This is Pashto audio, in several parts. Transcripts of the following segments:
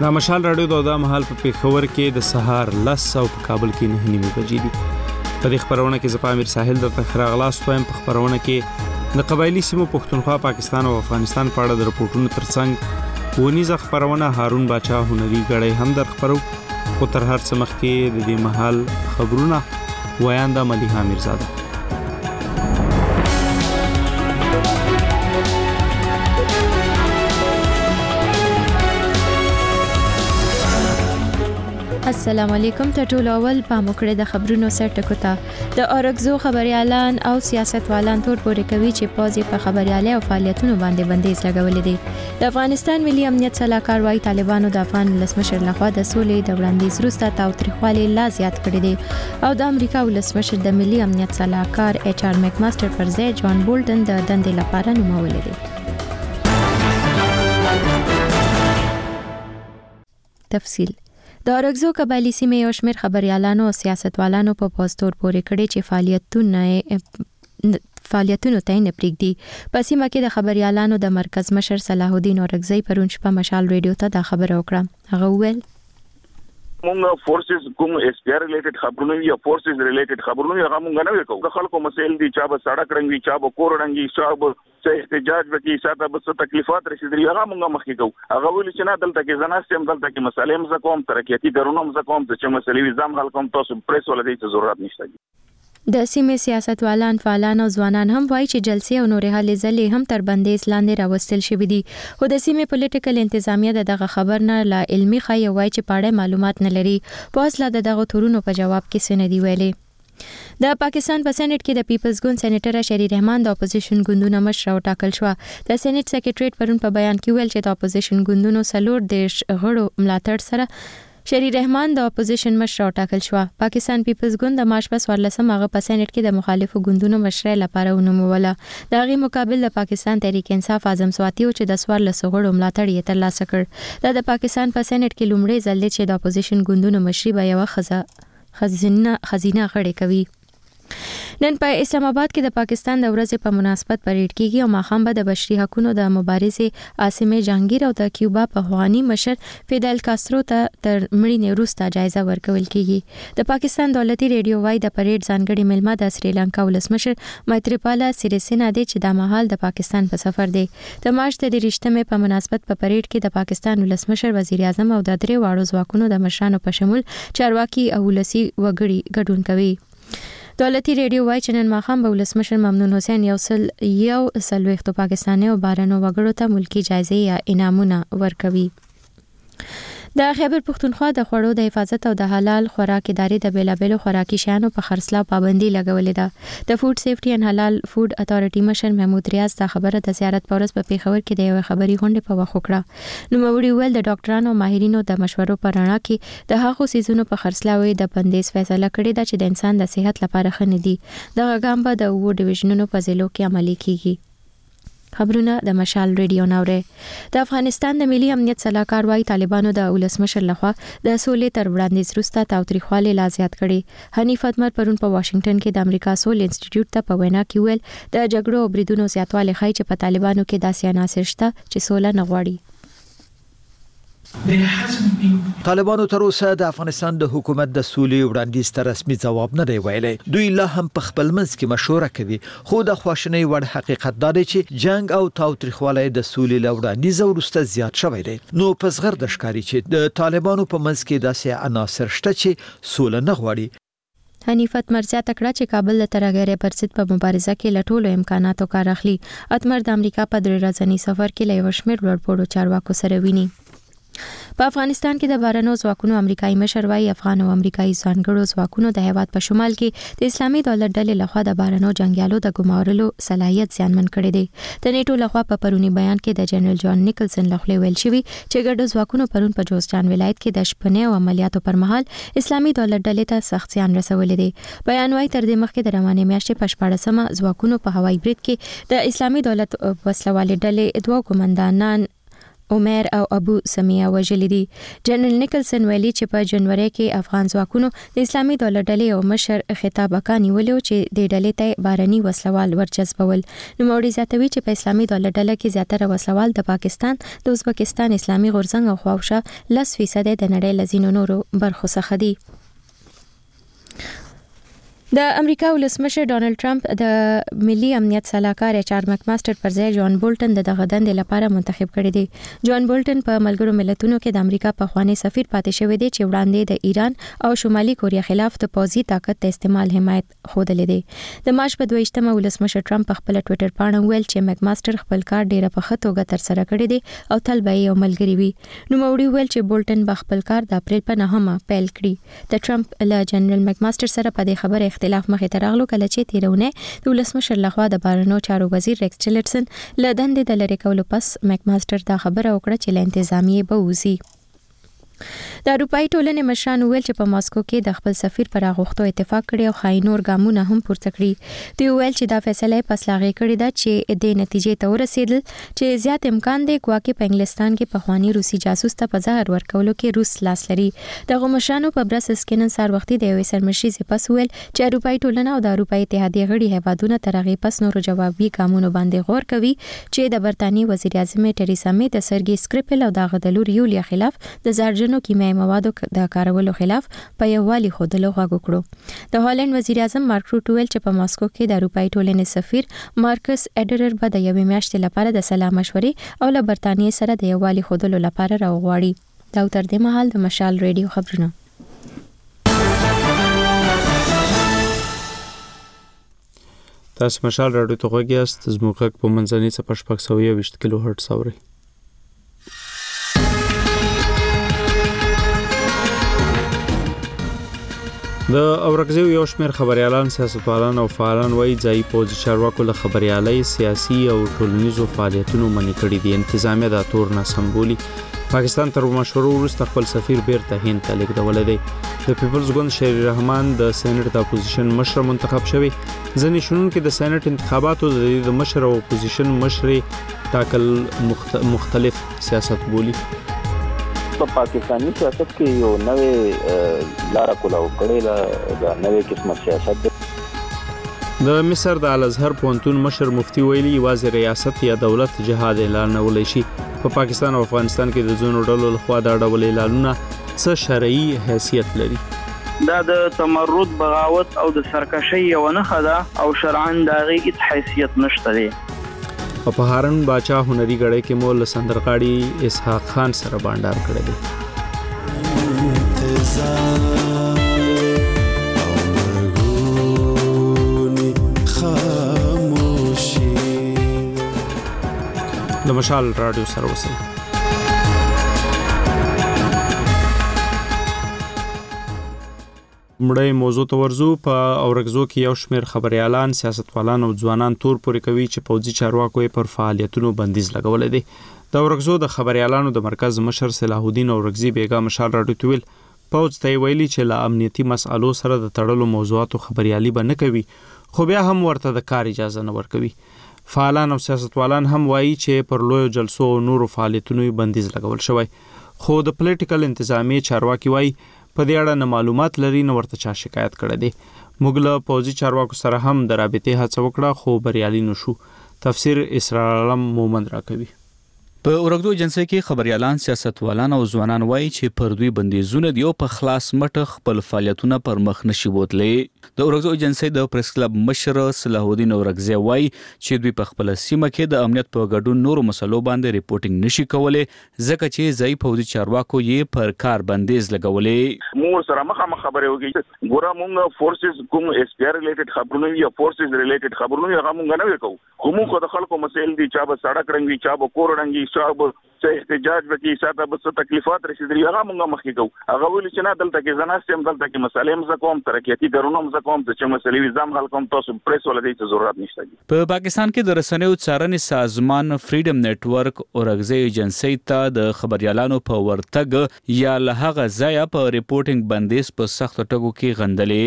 د مشال رادیو د مهال په پیښور کې د سهار 10 او په کابل کې 9 بجې دي. په دې خبرونه کې زپامیر ساحل د تخراغلاس تویم په خبرونه کې د قبایلی سیمو پښتونخوا پاکستان او افغانستان په اړه د رپورټونو ترڅنګ ونیزه خبرونه هارون باچا هنري غړی هم در خبرو. خو تر هر څه مخکې د دې مهال خبرونه ویانده ملیحه میرزاده. السلام علیکم. ټول اول په موکړه د خبرونو سر ټکو ته د اورګزو خبريالان او سیاستوالان تور پورې کوي چې پوزي په خبريالي او فعالیتونو باندې بندیز لګولې دي. د افغانستان ملي امنیت صلاحکار وايي طالبانو د افغان ولسمشر لخوا د سولې د وړاندیز وروسته تاوتریخوالي لا زیات کړی دي او د امریکا ملسمشر د ملي امنیت صلاحکار ایچ آر میک ماستر پر ځای جان بولټن د دندې لپاره نومول دي. تفصیل د اورګزو قبایلی سیمې یو شمېر خبريالانو او سیاستوالانو په پوسټور پورې کړي چې فعالیتونو ته نه پریږدي. په سیمه کې د خبريالانو د مرکز مشر صلاح الدین اورګزی پرون شپه مشال ریډیو ته دا خبره وکړه. هغه وویل مونږ فورسز کوم اس پی آر ریلیټډ خبرونه یا فورسز ریلیټډ خبرونه هغه مونږ نه وکړو. د خلکو مسایل دي چې به سړک رنګي چې به کور رنګي چې به احتجاج وکړي ساته به تکلیفات رسیدري هغه مونږ مخکې کوو. هغه ویل چې نه دلته کې زناستم دلته کې مسالې هم زکوم ترقیاتی کارونه هم زکوم چې مسلې وزام حل کوم تاسو پریس ولدي ته ضرورت نشته. د سیمې سیاستوالان فعالان او ځوانان هم وایي چې جلسې او نورې هلې ځلې هم تر بندیز لاندې راوستل شوې دي. خو د سیمې پولیټیکل انتظامیه دغه خبر نه لا علمي خای وایي چې پاړې معلومات نه لري. په اصل دغه تورونو په جواب کې څه نه دی ویلي. د پاکستان په سېنات کې د پیپلز ګوند سېنیټر شری رحمان د اپوزیشن ګوندونو مشر او ټاکل شو. د سېنات سکریټریټ پرون په بیان کې ویل چې د اپوزیشن ګوندونو 40 غړو ملاتړ سره شری رحمان د اپوزیشن مشر او ټاکل شو. پاکستان پیپلز ګوند د مارچ په 14 هغه په سېنات کې د مخالفو ګوندونو مشر لپاره ونوموله. د هغې مقابل د پاکستان تحریک انصاف اعظم سواتی او چې د 14 غړو ملاتړ یې ترلاسه کړ. د پاکستان په سېنات کې لومړی ځل چې د اپوزیشن ګوندونو مشري به یو خزینه غړي کوي. نن په اسلام آباد کې د پاکستان د ورځې په مناسبت پریډ کیږي او ماخام به د بشري حقوقو د مبارزې عاصمه جهانگیر او د کیوبا په افغاني مشر فیدل کاسترو ته تر مړینې وروسته جایزه ورکول کیږي. د پاکستان دولتي ریډیو وايي د پریډ ځانګړي ملما د سریلانکا ولسمشر مایتریپالا سیریسینا دی چې د مهال د پاکستان په سفر دی. د مارچ د 23 په مناسبت په پریډ کې د پاکستان ولسمشر وزیر اعظم او د درې واړو ځواکونو د مشرانو په شمول چارواکي او ولسی وګړي ګډون کوي. دولتي ریډیو وايي چې نن ماخام به ولسمشر ممنون حسین یو سلويختو پاکستاني او بارنو وګړو ته ملکی جایزې یا انعامونه ورکوي. د خیبر پښتونخوا د خوړو د حفاظت او د حلال خوراک ادارې د بیلابېلو خوراکي شیانو په خرڅلاو پابندي لګولې ده. د فود سیفټي ان حلال فود اتارټي مشر محمود ریاض دا خبره د زیارت پورس په پیښور کې د یو خبري غونډې په وخت وکړه. نو موري ویل د ډاکټرانو او ماهرینو د مشورو پر رڼا کې د هغو سيزونو په خرڅلاو د بندیز فیصله کړې ده چې د انسان د صحت لپاره ښه نه دي. دغه ګام به د وو ډیویژنونو په ضلعو کې عملي کیږي. خبرونه د مشال ریډیو نوره. د افغانستان د ملي امنیت صلاحکار وايي طالبانو د ولسمشر لخوا د سولې تر وړاندیز وروسته تاوتریخوالي لا زیات کړي. حنیف اتمر پرون په واشنگټن کې د امریکا سول انسټیټیوټ ته په وینا کې ویل د جګړو او بریدونو زیاتوالی ښایي چې په طالبانو کې داسې عناصر شته چې سوله نه غواړي. طالبانو تر اوسه د افغانستان د حکومت د سولې وړاندیز ته رسمي ځواب نه دی ویلی. دوی لا هم په خپل منځ کې مشوره کوي، خو د خواشنۍ وړ حقیقت دا دی چې جنگ او تاوتریخوالی د سولې له وړاندیز وروسته زیات شوی دی. نو په زغر د ښکاري چې د طالبانو په منځ کې داسې عناصر شته چې سوله نه غواړي. حنیف اتمر زیاته کړه چې کابل له ترغیرې پر ضد په مبارزه کې له ټولو امکاناتو کار اخلي. اتمر د امریکا په 3 ورځني سفر کې له یو شمېر لوړپوړو چارواکو سره ویني. په افغانستان کې د بارنو ځواکونو امریکایي مشر وايي افغان او امریکایي ځانګړو ځواکونو د هیواد په شمال کې د اسلامي دولت ډلې لخوا د بارنو جنگیالو د ګمارلو صلاحیت زیانمن کړی دی. د نیټو لخوا په پرونی بیان کې د جنرال جان نیکلسن لخوا ویل شوی چې ګډو ځواکونو پرون په جوزجان ولایت کې د شپنې او عملیاتو پر مهال اسلامي دولت ډلې ته سخت زیان رسولې دي. بیان وايي تر دې مخکې د روانې میاشتې په 14مه ځواکونو په هوایي برید کې د اسلامي دولت وسلوالې ډلې 2 قومندانان عمر او ابو سمیه وژلي دي. جنرال نیکلسن ویلي چې په جنوري کې افغان ځواکونو د اسلامي دولت ډلې او مشر خطاب وکړ نیولو چې د ډلې ته بارني وسلوال ورجذبول. نو موري زیاتوي چې په اسلامي دولت ډله کې زیاتره وسلوال د پاکستان د ازبکستان اسلامي غورځنګ او خواوشه 10% د نړۍ لزینو نورو برخو څخه دي. د امریکا ولسمشر ډانلډ ټرمپ د ملي امنیت صلاحکار اچ آر مکماستر پر ځای جان بولټن د دغه دندې لپاره منتخب کړی دی. جان بولټن په ملګرو ملتونو کې د امریکا پخوانی سفیر پاتې شوی دی چې وړاندې د ایران او شمالي کوریا خلاف د پوځي طاقت د استعمال حمایت خوده دی. د مارچ په 22مه ولسمشر ټرمپ په خپل ټوئیټر باندې ویل چې مکماستر خپل کار ډیره په ښه توګه تر سره کړی دی او تل به یې ملګری وي. نو موري ویل چې بولټن به خپل کار د اپریل په 9مه پیل کړي. د ټرمپ له جنرال مکماستر سره په دې خبره اختلاف مخې ته راغلو کله چې تیرونه د ولسمشر لخوا د بهرنیو چارو وزیر ریکس ټیلرسن له دندې د لری کولو پس مکماستر دا خبره وکړه چې له انتظامیه به وځي. د اروپאי ټولنې مشران ویل چې په ماسکو کې د خپل سفیر پر غوښتو اتفاق کړي او خاينور ګامونه هم پورته کړي. دوی ویل چې دا فیصله پس لاغې کړې ده چې د نتیجې ته ورسېدل چې زیات امکان دی ګواکې په انګلستان کې پخوانی روسي جاسوس ته په زهر ورکولو کې روس لاس لري. دغه مشرانو په برسلز کې نن سهار وختي د یو سرمشي پس ویل چې اروپאי ټولنه او د اروپאי اتحادیه غړي هیوادونه تر هغه پس نور جوابي ګامونو باندې غور کوي چې د برتانیې وزیر اعظم ټریسا می د سرګي سکریپل او د غدلور یولیا خلاف د زهرجنو کیمیاوي موادو د کارولو خلاف په یووالي خودلو غږ وکړو. د هالند وزیر اعظم مارک روټ ویل چې په ماسکو کې د اروپאי ټولنې سفیر مارکس اډرر به د یوې میاشتې لپاره د سلا مشورې او له برتانیې سره د یووالي خودلو لپاره راوغواړي. دا تر دې مهال د مشال ریډیو خبرونه. تاسو مشال راډیو ته غوږیاست. زموږ غږ په منځنۍ څپه 620 کیلو هرتز اوري. د اورګزیو یو شمېر خبريالان سیاستوالان او فعالان وایي ځای پوځي چارواکو له خبريالۍ سیاسي او ټولنیزو فعالیتونو منع کړي دي. انتظامیه دا تور نه سمبولي. پاکستان تر مشورو وروسته خپل سفیر بیرته هند ته لیږدولی دی. د پیپلز ګوند شهری رحمان د سېنات د اپوزیشن مشر منتخب شوی. ځینې شنونکي د سېنات انتخاباتو د مشر او اپوزیشن مشر ټاکل مختلف سیاست بولی. په پاکستاني سیاست کې یو نوې لار کولاو کړې ده، نوې قسمه سیاست ده. د مصر د الازهر پوهنتون مشر مفتي ویلي یوازې ریاست یا دولت جهاد اعلانولی شي. په پاکستان او افغانستان کې د ځینو ډلو لخوا دا ډول اعلانونه څه شرعي حیثیت لري؟ دا د تمرد، بغاوت او د سرکشي یو نښه ده او شرعاً د هغې هیڅ حیثیت نشته دی. په هارون باچا هنري غړې کې مول سندرغاړي اسحاق خان سره باندار کړی دی. د مشال رادیو سره وصل. مړی موضوع ته ورزو. په اورګزو کې یو شمېر خبريالان، سیاستوالان او ځوانان تور پورې کوي چې پوځي چارواکو یې پر فعالیتونو بندیز لګولې دي. د اورګزو د خبريالانو د مرکز مشر صلاح الدین اورګزی بیګا مشال راډیو ته ویل پوځ ته ویلي چې لا امنیتي مسالو سره د تړلو موضوعاتو خبريالي به نه کوي، خو بیا هم ورته د کار اجازه نه ورکوي. فعالان او سیاستوالان هم وایي چې پر لوی جلسو او نورو فعالیتونو بندیز لګول شوی، خو د پولیټیکل انتظامی چارواکي وایي په دې اړه نه معلومات لري نه ورته چا شکایت کړی دی. موږ له پوځي چارواکو سره هم د رابطې هڅه وکړه خو بریالي نشو. تفسیر اسرار عالم مومند راکوي. په اورګدو ایجنسی کې خبريالان، سیاستوالان او ځوانان وایي چې پر دوی بندیزونه دی او په خلاص مټ خپل فعالیتونه پر مخ نشي بوتلې. د اورګدو ایجنسی د پریس کلب مشر صلاح الدین اورګزی وایي چې دوی په خپل سیمه کې د امنیت په ګډون نورو مسلو باندې ریپورټینګ نشي کولای ځکه چې ځای پوځي چارواکو یې پر کار بندیز لګولې. موږ سره مخه خبرې وکړي ګوره موږ فورسز کوم اس پی آر ریلیټډ خبرونه یا فورسز ریلیټډ خبرونه هغه موږ نه وکړو. خو موږ د خلکو مسایل دي چا به سړک رنګي، چا به کور رنګي، چا به احتجاج وکړي، چا ته به تکلیفات رسیدلي هغه موږ مخکې کوو. هغه ویل چې نه دلته کې زناست هم دلته کې مسالې هم زکوم ترقیاتي کارونه هم زکوم چې مسلې وزام حل کوم تاسو پریس ولدي ته ضرورت نشته. په پاکستان کې د رسنیو څارنې سازمان فریډم نتورک اورګزی ایجنسی ته د خبريالانو په ورتګ یا له هغه ځای په ریپورټینګ بندیز په سخت ټکو کې غندلې.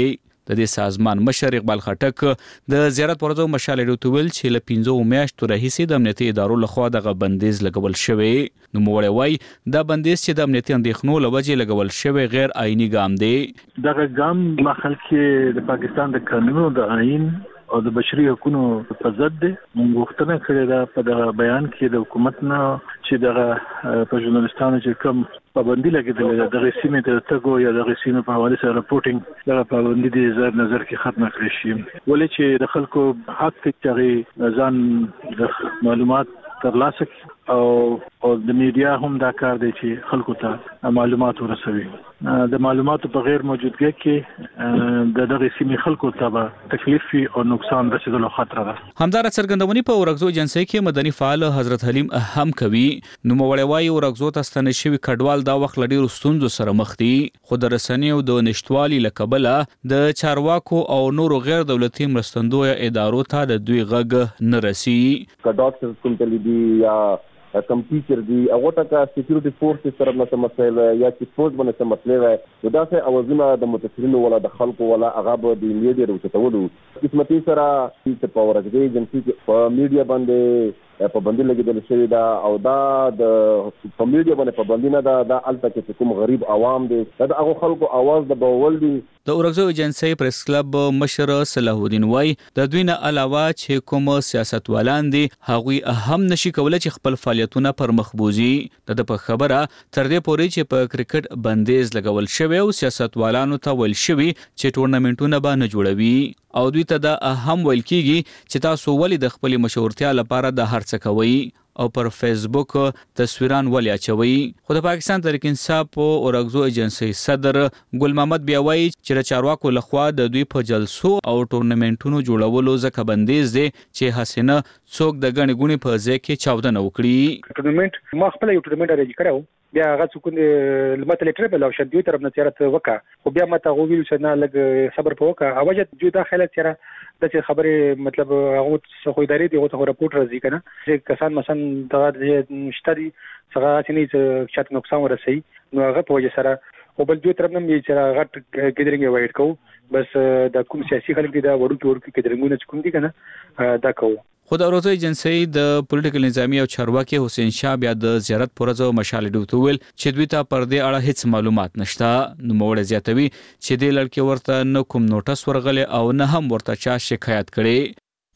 د دې سازمان مشر اقبال خټک د زیارت پرځو مشال ډوتول چې له 15 میاشتو راهیسې د امنیتي ادارو لخوا دغه بندیز لګول شوی. نو موړی وای دا بندیز چې د امنیتي اندېښنو لوجې لګول شوی غیر آئینی ګام دی. دغه ګام مخال کې د پاکستان د قانونو د آئین او د بشري حقوقو په ضد دی. موږ غوښتنه کړې ده په دغه بیان کې د حکومت نه چې دغه په ژورنالستانو چې کوم پابندي لګېدلې ده دغه سیمې ته تګو یا دغه سیمې په حواله سره رپورټینګ دغه پابندي د زر نظر کې ختمه کړې شي. ولې چې د خلکو حق چې ځان د معلومات ترلاسه او د میډیا هم دا کار دی چې خلکو ته معلومات ورسوي. د معلوماتو په غیر موجودګۍ کې د دغه سیمې خلکو ته تکلیف او نقصان رسیدلو خطر ده. همدار څرګندونې په ورغزو ایجنسۍ کې مدني فعال حضرت حلیم هم کوي. نو موړی وای ورغزو ته ستنې شوی کډوال دا وخت لډیر ستونزو سره مخ دي. خو د رسنیو د نشټوالي لکبله د چارواکو او نورو غیر دولتي مرستندوی ادارو ته د دوی غږ نه رسي. ډاکټر کوم تللی یا کم ټیچر دی او ټاکا سکیورټي فورس سره مثلا مسله یا چې فوج باندې مسله دا څه اوازونه د متفرینو ولا د خلکو ولا هغه د میډیا وروچتولو قسمتي سره چې په ورغدي ایجنسی کې په میډیا باندې پابندي لګیدل شوی دا او دا د په میډیا باندې پابندي نه دا الته کې کوم غریب عوام دي دا هغه خلکو आवाज د بول دي. د اورغزو ایجنسی پریس کلب مشر صلاح الدین وای د دوی نه علاوه چې کوم سیاستوالان دي هغوی هم نشي کولای چې خپل فعالیتونه پر مخ بوزي. د په خبره تر دې پورې چې په کرکټ بندیز لګول شوی او سیاستوالانو ته ویل شوی چې ټورنمنټونه به نه جوړوي او دوی ته دا هم ویل کیږي چې تاسو ولې د خپل مشورتیا لپاره د هر څه کوي او پر فیسبوک تصویران ولې اچوي. خو د پاکستان تحریک انصاف او اورغزو ایجنسی صدر ګل محمد بیاوي چې چارواکو لخوا د دوی په جلسو او ټورنمنټونو جوړولو ځکه بندیز دي چې حسینه څوک د غنی غونی په ځای کې چاودنه وکړي. ټورنمنټ ما خپل یو ټورنمنټ ارینج کړو بیا هغه څوک لمته لیټر بل او شدوی طرف نه چیرته وکا خو بیا ماته غوښیل چې نه لګ صبر په وکا اوجه جو داخله چیرې د چې خبره مطلب هغه څه ادارې دی او رپورټ راځي کنه چې کسان مثلا دغه مشتري څنګه چې چات نقصان ورسي نو هغه په وجه سره او بل جو طرف نه یې چې هغه ګډرینګ وایټ کو بس د کوم سیاسي خلک دي دا وړو کې ګډرینګونه کوم دي کنه دا کو. خو د اورغزو ایجنسی د پولیټیکل نظامی او چارواکي حسین شاه بیا د زیارت پرځو مشال ډوتول چې دوی ته پر دې اړه هیڅ معلومات نشته. نو موړ زیاتوي چې د لړکی ورته نه کوم نوټس ورغله او نه هم ورته چا شکایت کړي.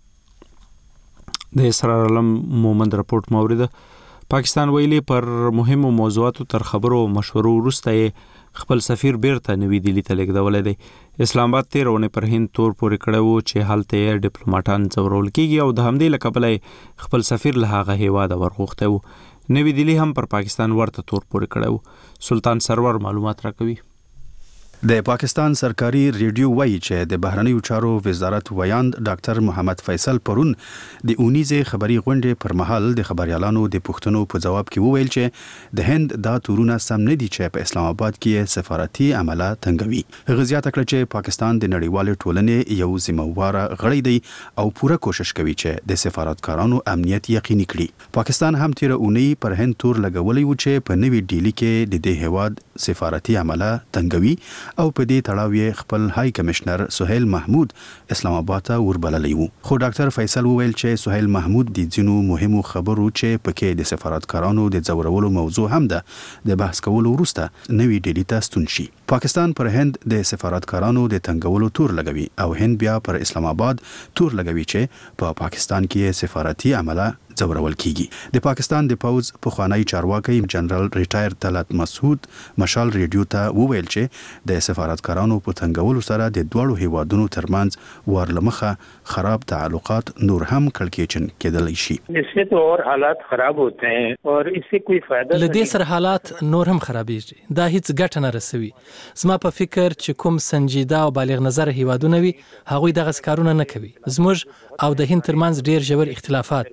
د اسرار علم مومند رپورت مورید پاکستان ویلي پر مهمو موضوعاتو تر خبرو مشورو وروسته خپل سفیر بیرته نوی دلی ته لیږدولی دی. اسلام آباد 13 پر هند تور پورې کړو چې هلته ډیپلوماټان ځورول کیږي او د همدې لکبلې خپل سفیر له هغه هیواده ورغوښته وو. نوی دلی هم پر پاکستان ورته تور پورې کړو. سلطان سرور معلومات راکوي. د پاکستان سرکاري ریډیو وایي چې د بهرنیو چارو وزارت ویاند ډاکټر محمد فیصل پرون د اونیزه خبري غونډې پر مهال د خبريالانو د پوښتنو په جواب کې وویل چې د هند دا تورونه سم نه دي چې په اسلام آباد کې سفارتي عمله تنګوي. غزيات کړ چې پاکستان د نړیوال ټولنې یو ذمہوار غړی دی او پوره کوشش کوي چې د سفارتکارانو امنیت یقیني کړي. پاکستان هم تیر اونۍ پر هند تور لګولې و چې په نوې ډیلی کې د دې هواد سفارتي عمله تنګوي او په دې تړاو خپل هاي کمشنر سهیل محمود اسلام آباد ته وربللی وو. خو ډاکټر فیصل وویل چې سهیل محمود د ځینو مهمو خبرو چې پکې د سفارتکارانو د ځورولو موضوع هم ده د بحث کولو وروسته نوې ډیلی ته ستون شي. پاکستان پر هند د سفارتکارانو د تنګولو تور لګوي او هند بیا پر اسلام آباد تور لګوي چې په پاکستان کې سفارتي عمله ځورول کیږي. د پاکستان د پوز پخوانی چارواکي جنرال ریټایر طلعت مسعود مشال ریډیو ته وویل چې د سفارتکارانو په تنګولو سره د دوړو هیوادونو ترمنځ ورلمخه خراب تعلقات نور هم کړکېچن کېدلی شي. इससे तो और हालात खराब होते हैं और इससे कोई फायदा لدې سره حالات نور هم خرابېږي. دا هیڅ ګټه نه رسوي. زما په فکر چې کوم سنجیده او بالغ نظر هیوادونه وي هغوی دغه کارونه نه کوي. زموږ او د هند ترمنځ ډیر ژور اختلافات دي. خو د دې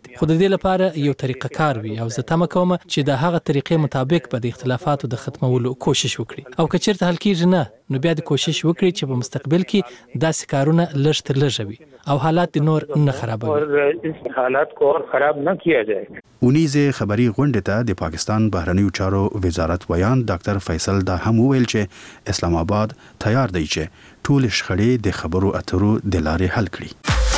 دې لپاره یو طریقه کار وي او زه تمه کوم چې د هغه طریقې مطابق به د اختلافاتو د ختمولو کوشش وکړي او که چیرته حل کیږي نه نو بیا د کوشش وکړي چې په مستقبل کې داسې کارونه لږ تر لږه وي او حالات نور نه خرابوي اور حالات کو اور خراب نہ کیا جائے. اونیزه خبری غونډه ته د پاکستان بهرنیو چارو وزارت ویان ډاکټر فیصل دا هم ویل چې اسلام آباد تیار دی چې ټول شخړې د خبرو اترو د لارې حل کړي.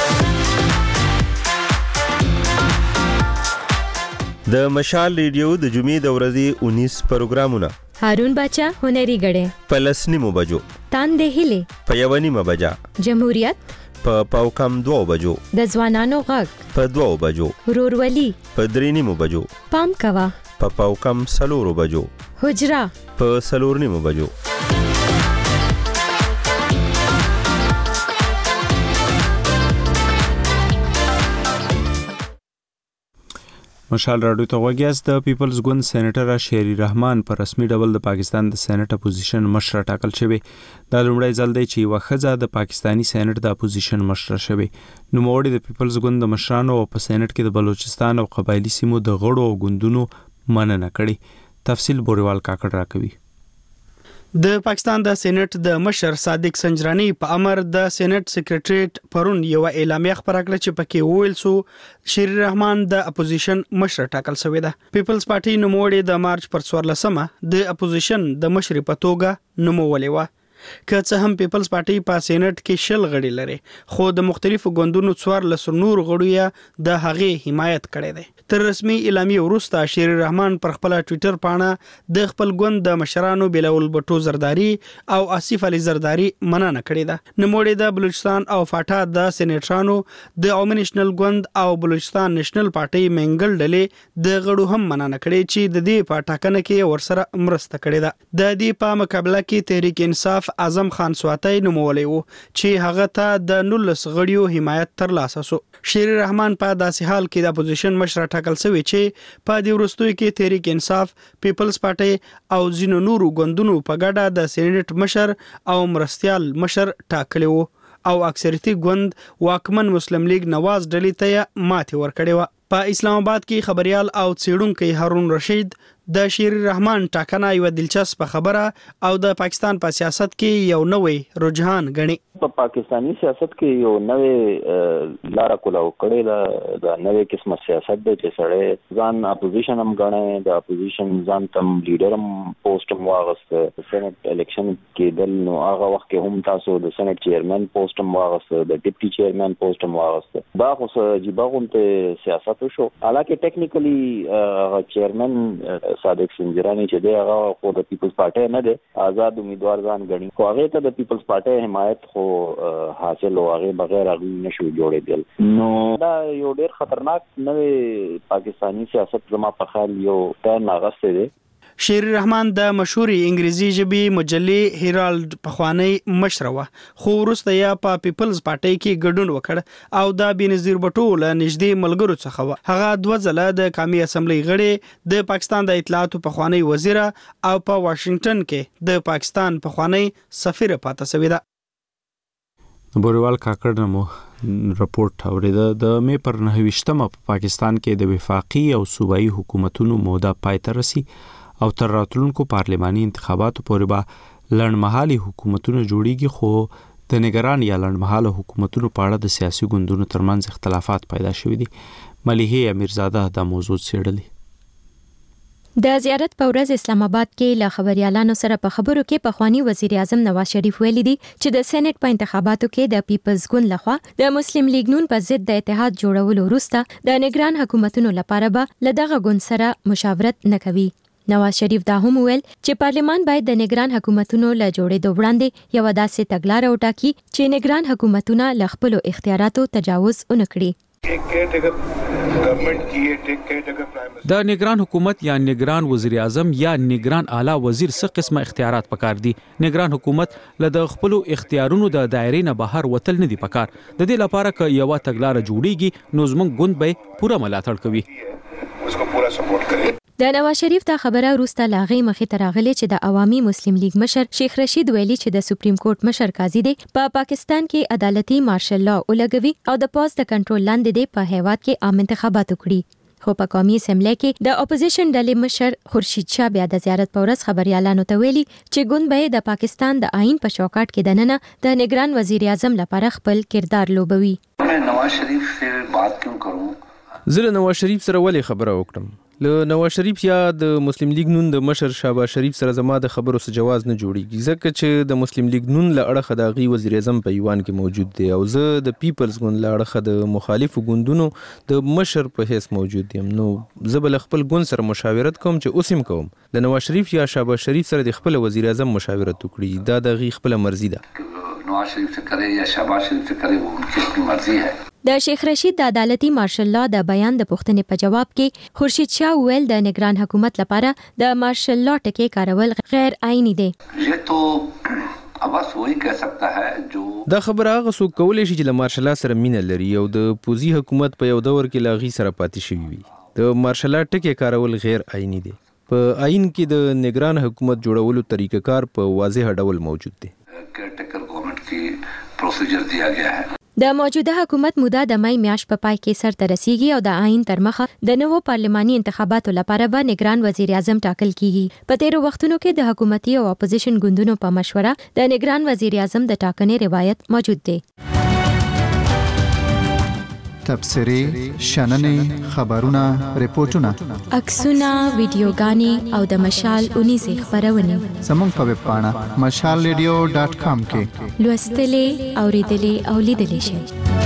د مشال ریډیو د جمعې د ورځې 19 پروګرامونه هارون باچا هنري غړې پلسنی مو بجو تاندې هله په یونی مبجا جمهوریت په پاوکم 2 بجو د ځوانانو غږ په 2 بجو ورورولي په 3 بجو پام کوا په پاوکم 4 بجو حجرا په 4 بجو. مشال راډیو ته وګیاست. د پیپلز ګوند سېنیټر شهری رحمان پر رسمي ډول د پاکستان د سېنیټ اپوزیشن مشر ټاکل شوی. دا لومړی ځل دی چې یو خزه د پاکستانی سېنیټ د اپوزیشن مشر شوی. نو موړي د پیپلز ګوند د مشرانو په سېنیټ کې د بلوچستان او قبایلی سیمو د غړو او ګوندونو مننه کړي. تفصیل بوریوال کاکړ راکوي. د پاکستان د سېنیټ د مشر صادق سنجرانی په امر د سېنیټ سیکریټریټ پرون یو اعلامیه خبره کړه چې پکې ویل سو شهری رحمان د اپوزیشن مشر ټاکل شوی ده. پیپلز پارټي نوموړي د مارچ پر 14مه د اپوزیشن د مشر په توګه نومولې و. که څه هم پیپلز پارټي په سېنیټ کې شل غړي لري خو د مختلفو ګوندونو 14 نور غړو یې د هغې حمایت کړی دی. تر رسمي اعلامیه وروسته شهری رحمان پر خپل ټوئیټر پاڼه د خپل ګوند د مشرانو بلاول بټو زرداری او آصف علي زرداری مننه کړې ده. نوموړي د بلوچستان او فاټا د سېنیټرانو د عوامي نېشنل ګوند او بلوچستان نېشنل پارټي منګل ډلې د غړو هم مننه کړې چې د دې په ټاکنه کې ورسره مرسته کړې ده. د دې په مقابله کې تحریک انصاف اعظم خان سواتی نومولی و چې هغه ته د 19 غړیو حمایت ترلاسه شو. شهری رحمان په داسې حال کې د اپوزیشن مشر ټاکل شوی چې په دې وروستیو کې تحریک انصاف، پیپلز پارټي او ځینو نورو ګوندونو په ګډه د سېنیټ مشر او مرستیال مشر ټاکلی و او اکثریتي ګوند واکمن مسلم لیگ نواز ډلې ته ماتې ورکړې و. په اسلام آباد کې خبريال او څېړونکی هارون رشید د شهری رحمان ټاکنه یو دلچسپ خبره او د پاکستان په سیاست کې یو نوې رجحان غني. په پاکستانی سیاست کې یو نوې لار کولاو کړي دا نوې قسمه سیاست دی چې سړی ځان اپوزیشن هم غني، د اپوزیشن ځان تم لیډر هم پوسټ هم واغست. سېنیټ الیکشن کې دل نو هغه وخت کې هم تاسو د سېنیټ چیرمن پوسټ هم واغست، د ډیپټي چیرمن پوسټ هم واغست. دا خو جيباغونته سیاست شو. حالکه ټیکنیکلی چیرمن صادق سنجرانی چې دی هغه خو د پیپلز پارټي نه دی، آزاد امیدوار ځان غني، خو هغه ته د پیپلز پارټي حمایت خو حاصل او هغه بغیر هغه نشو جوړېدل. نو دا یو ډېر خطرناک نوې پاکستانی سیاست زما په خیال یو ټرن اغسته دی. شهری رحمان د مشهوري انګریزي ژبې مجلې هیرالد پخوانی مشر و، خو وروسته یې په پیپلز پارټي کې ګډون وکړ او د بینظیر بټو له نږدې ملګرو څخه و. هغه 2 ځله د قومي اسمبلی غړی، د پاکستان د اطلاعاتو پخوانی وزیر او په واشنگټن کې د پاکستان پخوانی سفیر پاتې شوی ده. بوریوال کاکړ نمو رپورټ اوریده. د مې پر 29مه په پاکستان کې د وفاقي او صوبایي حکومتونو موده پای ته رسي او تر راتلونکو پارلماني انتخاباتو پورې به لنډمهالي حکومتونه جوړیږي، خو د نگران یا لنډمهاله حکومتونو په اړه د سیاسي ګوندونو ترمنځ اختلافات پیدا شوي دي. ملیحه امیرزاده دا موضوع څېړلې. د زیارت په ورځ اسلام آباد کې له خبريالانو سره په خبرو کې پخوانی وزیر اعظم نواز شریف ویلي دي چې د سېنیټ په انتخاباتو کې د پیپلز ګوند لخوا د مسلم لیگ نون په ضد د اتحاد جوړولو وروسته د نگران حکومتونو لپاره به له دغه ګوند سره مشاورت نه کوي. نواز شریف دا هم ویل چې پارلمان باید د نگران حکومتونو له جوړېدو وړاندې یو داسې تګلاره وټاکي چې نگران حکومتونه له خپل اختیاراتو تجاوز ونه کړي. د نگران حکومت یا نگران وزیر اعظم یا نگران اعلی وزیر څه قسمه اختیارات پکار دي. نگران حکومت له د خپل اختیارونو د دایرې نه بهر وتل نه دي پکار. د دې لپاره ک یو تګلاره جوړیږي نو زموږ ګوند به پوره ملاتړ کوي. उसको पूरा सपोर्ट करें. د نواز شریف دا خبره وروسته لاغي مخې ته راغلي چې د عوامي مسلم لیگ مشر شیخ رشید ویلي چې د سپریم کورټ مشر قاضي دی په پاکستان کې عدالتي مارشل لا ولګوي او د پوز د کنټرول لاندې دی په هیواد کې عام انتخابات وکړي. خو په قومي اسمبلی کې د اپوزیشن ډلې مشر خورشید شاه بیا د زیارت په ورځ خبريالانو ته ویلي چې ګوند به د پاکستان د آئین په چوکاټ کې دننه د نگران وزیر اعظم لپاره خپل کردار لوبوي. نواز شریف سے بات کیوں کروں؟ زه نواز شریف سره ولې خبره وکړم؟ له نواز شریف یا د مسلم لیگ نون د مشر شهباز شریف سره زما د خبرو سره جواز نه جوړیږي، ځکه چې د مسلم لیگ نون له اړخه د غي وزیر اعظم په ایوان کې موجود دی او زه د پیپلز ګوند له اړخه د مخالفو ګوندونو د مشر په حیث موجود یم. نو زه بل خپل ګوند سره مشاورت کوم چې اوسم کوم د نواز شریف یا شهباز شریف سره د خپل وزیر اعظم مشاورت وکړي، دا د غي خپل مرزي ده. نواز شریف سے کرے یا شهباز شریف سے کرے وہ ان کی اپنی مرضی ہے. د شیخ رشید د عدالتي مارشل لا د بیان د پوښتنې په جواب کې خورشید شاه ویل د نگران حکومت لپاره د مارشل لا ټکی کارول غیر آئینی دی. یہ تو بس وہی کہہ سکتا ہے جو دا خبره هغه څوک کولای شي چې له مارشل لا سره مینه لري او د پوزي حکومت په یو دور کې لاغي سره پاتې شوی وي. د مارشل لا ټکی کارول غیر آئینی دی. په آئین کې د نگران حکومت جوړولو طریقه کار په واضح ډول موجود دی. کیئرټیکر گورنمنٹ کی پروسیجر دیا گیا ہے. د موجوده حکومت موده د مای میاشت په پای کې سر ته رسیږي او د آئین تر مخه د نوو پارلماني انتخاباتو لپاره به نگران وزیر اعظم ټاکل کیږي. په تیرو وختونو کې د حکومتي او اپوزیشن ګوندونو په مشوره د نگران وزیر اعظم د ټاکنې روایت موجود دی. تبصرې، شننې، خبرونه، ریپورتونه، عکسونه، ویډیوګانې او د مشال 19 خبرونه زموږ په ویب پاڼه mashalradio.com کې لوستلې، اوریدلې او لیدلې شئ.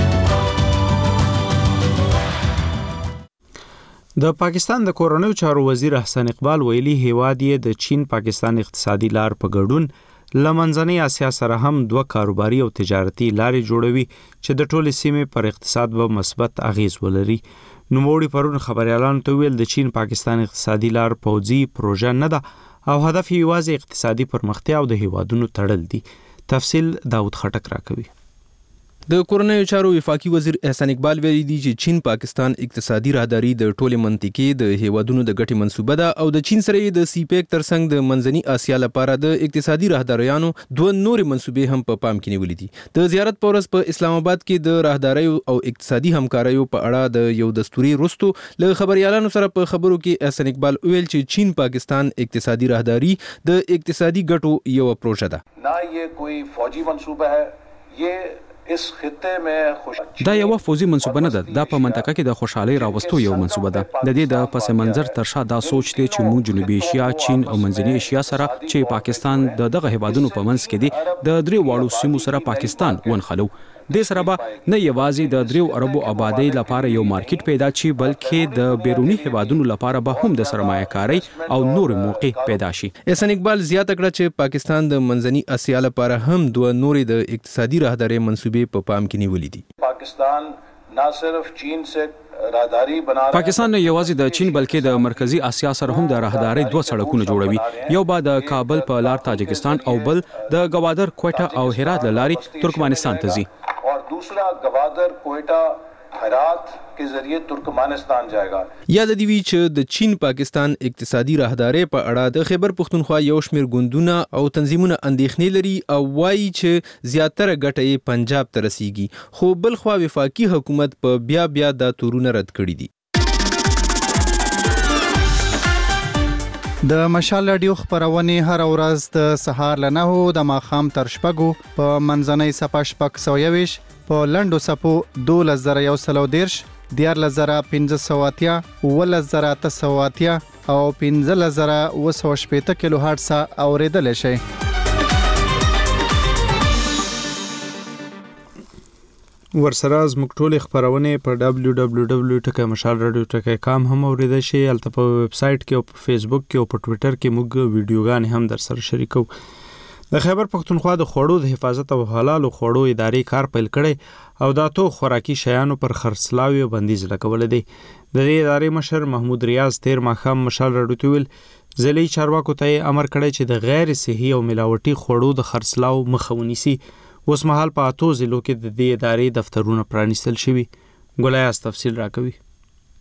د پاکستان د کورونیو چارو وزیر احسان اقبال ویلي هیواد یې د چین پاکستان اقتصادي لار په ګډون لمنځنۍ اسیا سره هم دوه کاروباري او تجارتي لارې جوړوي چې د ټولې سیمې پر اقتصاد به مثبت اغیز ولري. نوموړي پرون خبريالانو ته ویل د چین پاکستان اقتصادي لار پوځي پروژه نه ده او هدف یې یوازې اقتصادي پرمختیا او د هیوادونو تړل دي. تفصیل داود خټک راکوي. د کورونیو چارو وفاقي وزیر احسان اقبال ویلي دی چې چین پاکستان اقتصادي راهداري د ټولې منطقې د هیوادونو د ګټې منسوبه ده او د چین سره د سی پیک ترڅنګ د منځني اسیا لپاره د اقتصادي راهداریانو دوه نورې منسوبې هم په پام کې نیولې دي. د زیارت په ورځ په اسلام آباد کې د راهداري او اقتصادي همکاریو په اړه د یو دستوري رستو له خبريالانو سره په خبرو کې احسان اقبال ویل چې چین پاکستان اقتصادي راهداري د اقتصادي ګټو یو پروژه ده. نه یې کوئی فوجي منصوبه ہے، یہ دا یو فوزي منصوبه نه ده، دا په منطقه کې د خوشحالي راوستو یو منصوبه ده. د دې د پس منظر تر شا دا سوچ دی چې موږ جنوبي ایشیا، چین او منځنۍ ایشیا سره چې پاکستان دغه هیوادونو په منځ کې دي د درې واړو سیمو سره پاکستان ونخلو. د سره به نه یوازې د دریو عربو آبادی لپاره یو مارکیټ پیدا شي بلکې د بیرونی هیوادونو لپاره به هم د سرمایه کاری او نور موقع پیدا شي. احسان اقبال زیاته کړه چې پاکستان د منځني اسیا لپاره هم دوه نورې د اقتصادي راهداري منسوبې په پام کې نیولې دي. پاکستان نه صرف چین سره راهداري بنا پاکستان نه یوازې د چین بلکې د مرکزی اسیا سره هم د راهداري دوه سړکونه جوړوي، یو به د کابل په لار تاجکستان او بل د گوادر، کوټه او هرات لارې ترکمنستان ته ځي. اور دوسرا گوادر، کوئٹہ، هرات کے ذریعے ترکمانستان جائے گا. یاد دی وی چې د چین پاکستان اقتصادي راهداري په اړه د خیبر پښتونخوا یو شمېر ګوندونه او تنظیمونه اندېښنې لري او وایي چې زیاتره ګټه یې پنجاب ته رسیږي، خو بل خوا وفاقي حکومت په بیا دا تورونه رد کړي دي. د مشال رادیو خبرونه هر ورځ د سهار له 9 د ماښام تر 6 په منځنۍ صفه 620 په لندو صفو 2110 14580 11880 او 15980 کیلو هرتز اوریدل شي. ورسره زموږ ټولې خبرونه په www.mashalradio.com هم اوریدل شي. البته په ویب سټ کې او په فیسبوک کې او په ټوئیټر کې موږ ویډیوګانې هم در سره شریکو. د خیبر پښتونخوا د خوړو د حفاظت او حلالو خوړو ادارې کار پیل کړي او دا تو خوراکي شیانو پر خرڅلاوي بندیز لګول دي. د دې ادارې مشر محمود ریاض تیر ماښام مشال راډیو ته ویل ځلې چارواکو ته امر کړی چې د غیر صحي او ملاوټي خوړو د خرڅلاو مخه ونیسي. اوس مهال په اتو ضلعو کې د دې ادارې دفترونه پرانیستل شوي. ګولایاس تفصیل راکوي.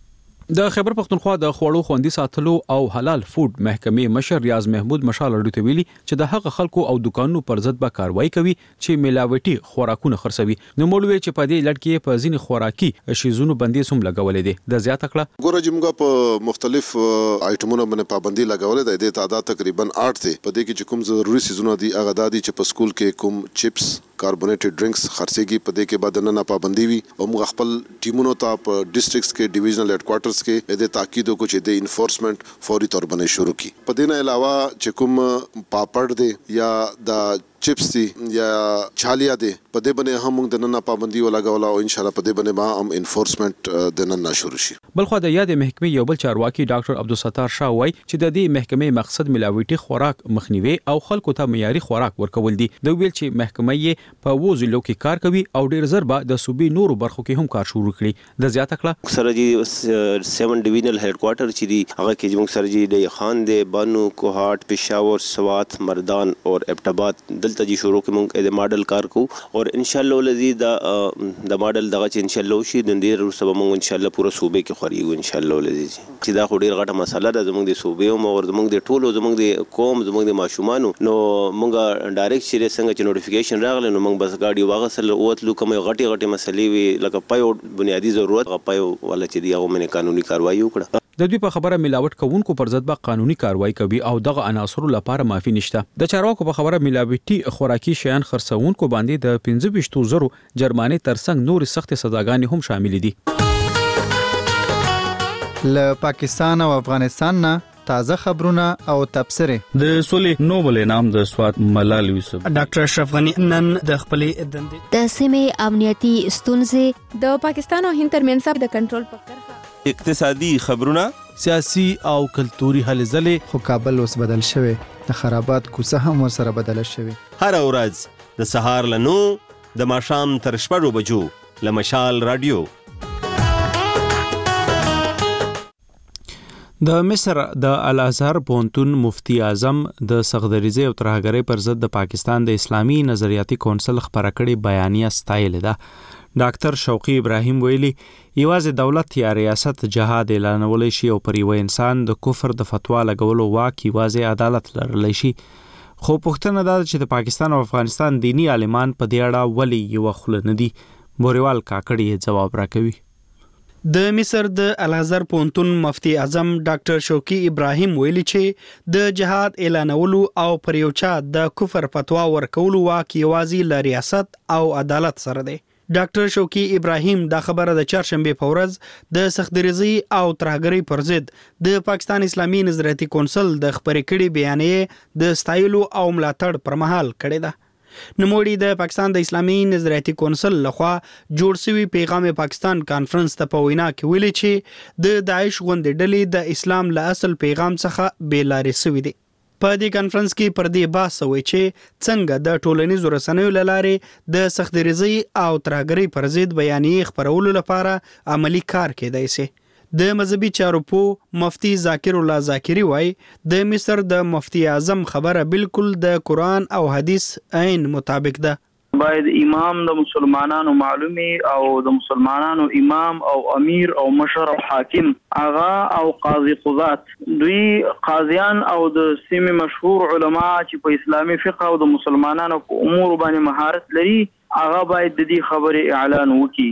د خیبر پختونخوا د خوړو خوندي ساتلو او حلال فود محکمې مشر ریاض محمود مشال اډو ویلي چې د هغه خلکو او دکانونو پر ضد به کاروایی کوي چې ملاوټي خوراکونه خرڅوي. نو مولوي چې په دې لړ کې په ځین خوراکي شیزونو بندیز هم لګولې دي. د زیاته کړه ګوره چې موږ په مختلف آیټمونو باندې پابندي لګولې ده. د تعداد تقریبا 8 ته په دې کې چې کوم ضروري سيزونه دي هغه دادي چې په سکول کې کوم چپس کاربونیټډ ډرینکس خرڅيږي په دې کې بعد نه پابندي وي او موږ خپل ټیمونو ته په ډیسټریکټس کې ډیویژنل هډ کوارټرز کې د تاکید وکړو چې د انفورسمنت فوري تور باندې شروع کی. په دې نه علاوه چې کوم پاپړ دي یا د چپس دي یا چالیا دي په دې باندې هم موږ د نن پابندي ولګول او ان شاء الله په دې باندې به هم انفورسمنت د نن شروع شي. بلخو د یاد محکمې یو بل چارواکي ډاکټر عبدالستار شاه وایي چې د دې محکمې مقصد ملاوټي خوراک مخنیوي او خلکو ته معیاري خوراک ورکول دي. د ویل چې محکمې یې په وزلو کې کار کوي او ډیر زر به د صوبې نورو برخو کې هم کار شروع کړي. د زیاته کړه سره جی 7 ډیویژنل هډ کوارټر چې دی هغه کې موږ سره جی د خان دی بانو کوهاټ پېښور سوات مردان او ابټاباد دلته جی شروع کې موږ د ماډل کار کو او ان شاء الله لذي د ماډل دغه چې ان شاء الله شي د ډیر سبا موږ ان شاء الله پوره صوبې کې خوريو ان شاء الله لذي چې دا خو ډیر غټه مسله ده زموږ د صوبې او زموږ د ټولو زموږ د قوم زموږ د ماشومانو. نو موږ ډایرکټ چې څنګه چې نوټیفیکیشن راغله نو موږ بس گاډي واغسل اوتلو کوم غټي مسلې وی لکه پایو بنیادی ضرورت پایو ولا چې دی هغه منه قانوني کاروایی وکړه. د دوی په خبره ملاوټ کوونکو پر ضد به قانوني کاروایی کوي او دغه عناصر لپاره معافي نشته. د چارواکو په خبره ملاوټي خوراکي شیان خرڅونکو باندې د 15,000 جرمانه ترڅنګ نور سخت سزاګانې هم شامل دي. له پاکستان او افغانستان نه تازه خبرونه او تبصره. د سولې نوبل انعام د سوات ملال یوسف ډاکټر اشرف غنی نن د خپلې دندې د سیمې امنیتي ستونزې د پاکستان او هند ترمنځ د کنټرول په کرښه اقتصادي خبرونه سیاسي او کلتوري هلې ځلې. خو کابل اوس بدل شوی د خرابات کوڅه هم ورسره بدل شوی. هر ورځ د سهار له 9 د ماښام تر 6 بجو له مشال رادیو. د مصر د الازهر پوهنتون مفتی اعظم د سغدریزي او ترهګرۍ پر ضد د پاکستان د اسلامي نظریاتي کونسل خبره کړې بیانیه ستایل ده. ډاکټر شوقي ابراهیم ویلي یوازې دولت یا ریاست جهاد اعلانولای شي او پر یو انسان د کفر د فتوا لګولو واک یوازې عدالت لرلی شي. خو پوښتنه ده چې د پاکستان او افغانستان دینی عالمان په دې اړه ولې یو خل نه دي. بوریوال کاکړي جواب راکوي. د مصر د الازهر پوهنتون مفتی اعظم ډاکټر شوقي ابراهیم ویلي چې د جهاد اعلانولو او پر یو چا د کفر فتوا ورکولو واک یوازې له ریاست او عدالت سره دی. ډاکټر شوقي ابراهیم دا خبره د چهارشنبه په ورځ د سختدریزي او ترهګرۍ پر ضد د پاکستان اسلامي نظریاتي کونسل د خبرې کړي بیانیه د ستایلو او ملاتړ پر مهال کړې ده. نوموړي د پاکستان د اسلامي نظریاتي کونسل لخوا جوړ شوی پیغام پاکستان کانفرنس ته په وینا کې ویلي چې د داعش غونډې ډلې د اسلام له اصل پیغام څخه بیلارې شوې دي. په دې کانفرنس کې پر دې بحث وشو چې څنګه د ټولنیزو رسنیو له لارې د سختدریزي او ترهګرۍ پر ضد بیانیې خپرولو لپاره عملی کار کېدای شي. د مذهبي چارو په مفتی ذاکر الله ذاکری وای د مصر د مفتی اعظم خبره بالکل د قرآن او حدیث عین مطابق ده. باید امام د مسلمانانو معلومي او د مسلمانانو امام او امیر او مشر او حاکم اغا او قاضي قضات دوی قاضیان او د سیمه مشهور علما چې په اسلامي فقه او د مسلمانانو په امور باندې مهارت لري اغا باید د دې خبرې اعلان وکړي.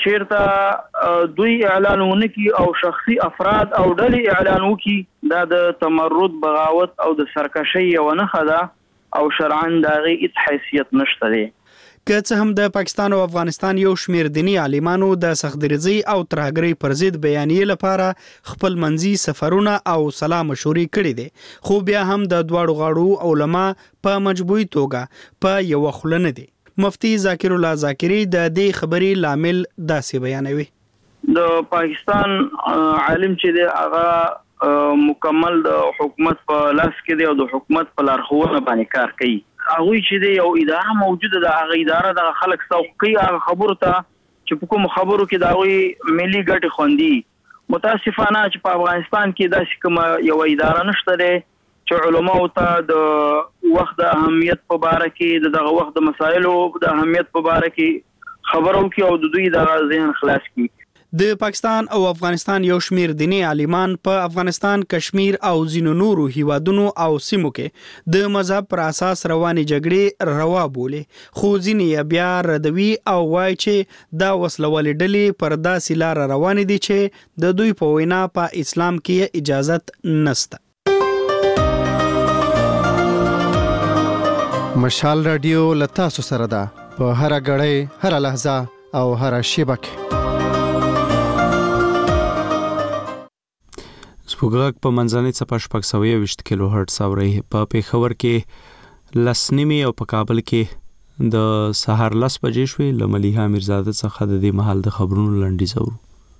کچیرته دوی اعلان ونکي او شخصي افراد او ډلې اعلان وکړي دا د تمرد بغاوت او د سرکشي یو نښه ده او شرعاً داغي هیڅ حیثیت نشته دی. که څه هم د پاکستان او افغانستان یو شمیر دینی عالمانو د سختدریزي او ترهګرۍ پر ضد بیانیې لپاره خپل منځي سفرونه او سلا مشورې کړې دي خو بیا هم د دواړو غاړو علما په مجموعي توګه په یو خله نه دي. مفتی ذاکر الله ذاکری د دې خبرې لامل داسې بیانوي. د پاکستان عالم چې دی هغه مکمل د حکومت په لاس کې دی او د حکومت په لارښوونه باندې کار کوي. هغه چې دی یو اداره موجوده ده هغه اداره د خلک سوقي هغه خبرو ته چې په کوم خبرو کې دا وی ملي ګټې خوندي. متاسفانه چې په افغانستان کې داسې کوم یو اداره نشته ده چې علماء ته د وخت د اهمیت په اړه کې دغه وخت د مسایلو د اهمیت په اړه کې خبرو کې او د دوی د ذهن خلاص کی. د پاکستان او افغانستان یو شمیر دینی عالمان په افغانستان، کشمیر او ځینو نورو هیوادونو او سیمو کې د مذهب پر اساس روانې جګړې روا بولې، خو ځینې بیا ردوي او وایي چې دا وسلوالې ډلې پر داسې لار روانې دي چې د دوی په وینا په اسلام کې اجازت نشته. مشال رادیو لتاسو سره ده په هر غړې، هر لحظه او هر شیبه کې. سپوږغ په منځنۍ څپه 620 کیلو هرتز اوري. په پیښور کې لسنیمي او په کابل کې د سحر 10 بجې شوې. لملیحه میرزاده څخه د دې محل د خبرونو لنډیز اورو.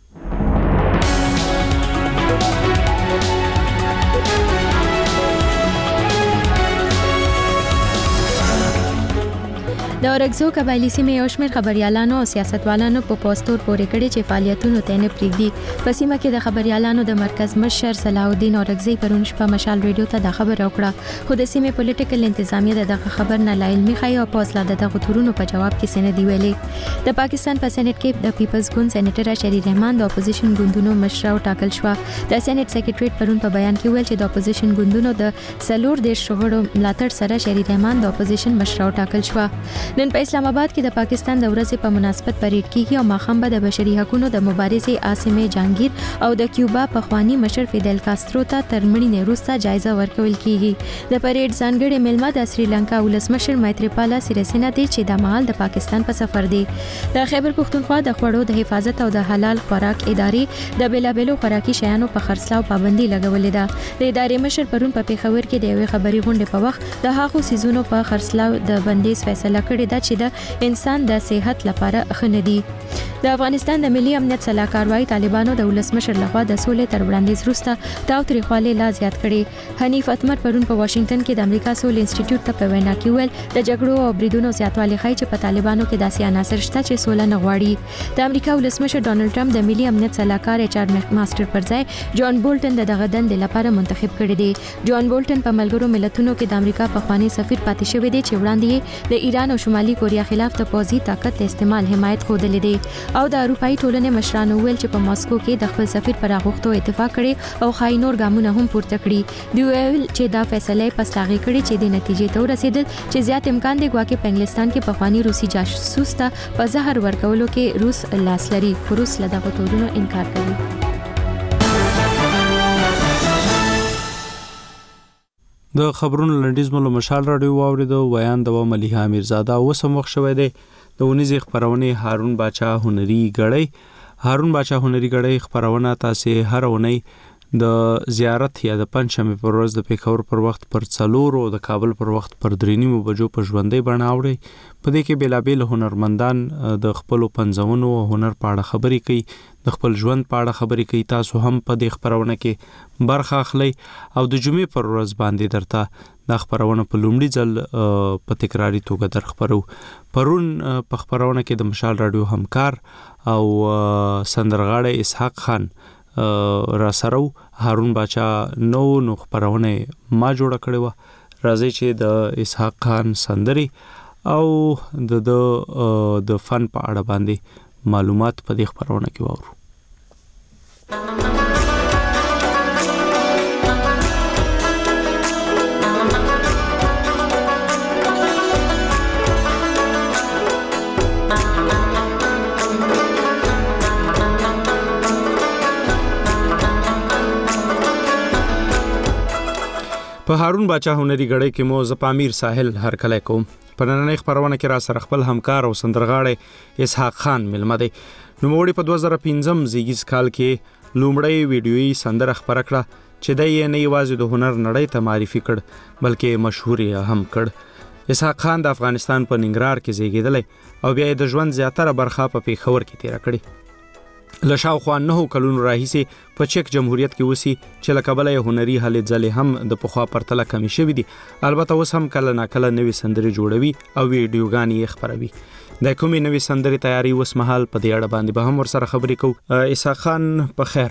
د اورګزو قبایلی سیمې یو شمېر خبريالانو او سیاستوالانو په پوسټور پورې کړي چې فعالیتونو ته نه پریږدي. په سیمه کې د خبريالانو د مرکز مشر صلاح الدین اورګزی پرون شپه مشال ریډیو ته د خبر راوړه، خو د سیمې پولیټیکل انتظامیه دغه خبر نه لا علمي خای او پوسلا دغه تورونو په جواب کې سند دی ویلي. د پاکستان په سېنات کې د پیپلز ګوند سېنیټر شری رحمان د اپوزیشن ګوندونو مشر او ټاکل شو. د سېنات سېکریټریټ پرون په بیان کې ویل چې د اپوزیشن ګوندونو د سلور دیش شغړو ملاتړ سره شری رحمان د اپوزیشن مشر او ټاکل شو. نن په اسلام آباد کې د پاکستان د ورځې په مناسبت پریډ کیږي او ماخام به د بشري حقوقو د مبارزې عاصمه جهانگیر او د کیوبا پخوانی مشر فیدل کاسترو ته تر مړینې وروسته جایزه ورکول کیږي. د پریډ ځانګړي میلمه د سریلانکا ولسمشر مایتریپالا سیریسینا دی چې د مهال د پاکستان په سفر دی. د خیبر پختونخوا د خوړو د حفاظت او د حلال خوراک ادارې د بیلابېلو خوراکي شیانو په خرڅلاو پابندي لګولې ده. د ادارې مشر پرون په پیښور کې د یوې خبري غونډې په وخت د هغو سيزونو په خرڅلاو د بندیز فیصله کړې ده چې د انسان د صحت لپاره ښه دي. د افغانستان د ملي امنیت سلاکار وايي طالبانو د ولسمشر لخوا د سولې تر وړاندیز وروسته تاو تریخوالی لا زیات کړي. حنیف اتمر پرون په واشنگټن کې د امریکا سول انسټیټیوټ ته په وینا کې ویل د جګړو او بریدونو زیاتوالی ښایي چې په طالبانو کې داسې عناصر شته چې سوله نه غواړي. د امریکا ولسمشر ډونالد ټرمپ د ملي امنیت سلاکار ایچ آر ماستر پر ځای جان بولټن دغه دندې لپاره منتخب کړی دی. جان بولټن په ملګرو ملتونو کې د امریکا پخوانی سفیر پاتې شوی دی چې وړاندې د ایران او شمالي کوریا خلاف د پوځي طاقت استعمال حمایت خوده لیدي او د اروپאי ټولنې مشرانو ویل چې په ماسکو کې د خپل سفیر پر غوښتو اتفاق کړي او خاينور ګامونه هم پورته کړي. دی ویل چې دا فیصله پس لاغي کړي چې د نتیجې ته ورسېدل چې زیات امکان دی ګواکې په انګلستان کې پخوانی روسي جاسوس ته په زهر ورکولو کې روس لاس لري. روس له دغه تورونو انکار کوي. د خبرونو لنډیز مو له مشال راډیو واوریدو. ویان د ملیحه میرزاده وسم وخت شوی دی. د ونیزې خبرونه هارون باچا هنري غړی خبرونه تاسو هر ونی د زیارت یا د پنځمه پر ورځ د پیښور پر وخت پر 4 او د کابل پر وخت پر 3 بجو په ژوندۍ بڼه اوري. په دې کې بیلابېل هنرمندان د خپل پنځونو هنر په اړه خبرې کوي، د خپل ژوند په اړه خبرې کوي. تاسو هم په دې خبرونه کې برخه اخلئ او د جمعې پر ورځ باندې درته د خبرونه په لومړي ځل په تکراری توګه در خبرو. پرون په خبرونه کې د مشال رادیو همکار او سندرغاړی اسحاق خان را سره هارون باچا نو خبرونه ما جوړ کړی و. راځي چې د اسحاق خان سندري او د فن په اړه باندې معلومات په دې خبرونه کې واورو. په هارون باچا هنري غړی کې مو زپامیر ساحل هر کله کوم. په نننۍ خبرونه کې را سره خپل همکار او سندرغاړی اسحاق خان ملمه دی. نو موړي په 2015 زیږیز کال کې لومړی ویډیويي سندره خبره کړه چې د یې نه یوازې د هنر نړۍ ته معرفي کړ بلکې مشهور یې هم کړ. اسحاق خان د افغانستان په ننګرهار کې زیږیدلی او بیا د ژوند زیاتره برخه په پیښور کې تیر کړی. لشاوخوا 9 کلونو راهیسې په چک جمهوریت کې وسی چې لکبل هنري هلې ځلې هم د پخوا پرتله کمی شوی دي. البته اوس هم کله ناکله نوې سندري جوړوي او ویډیوګانې یې خبروي. د کومې نوې سندري تیاری اوس مهال په دې اړه باندې به هم ورسره خبرې کوو. اسحاق خان په خیر.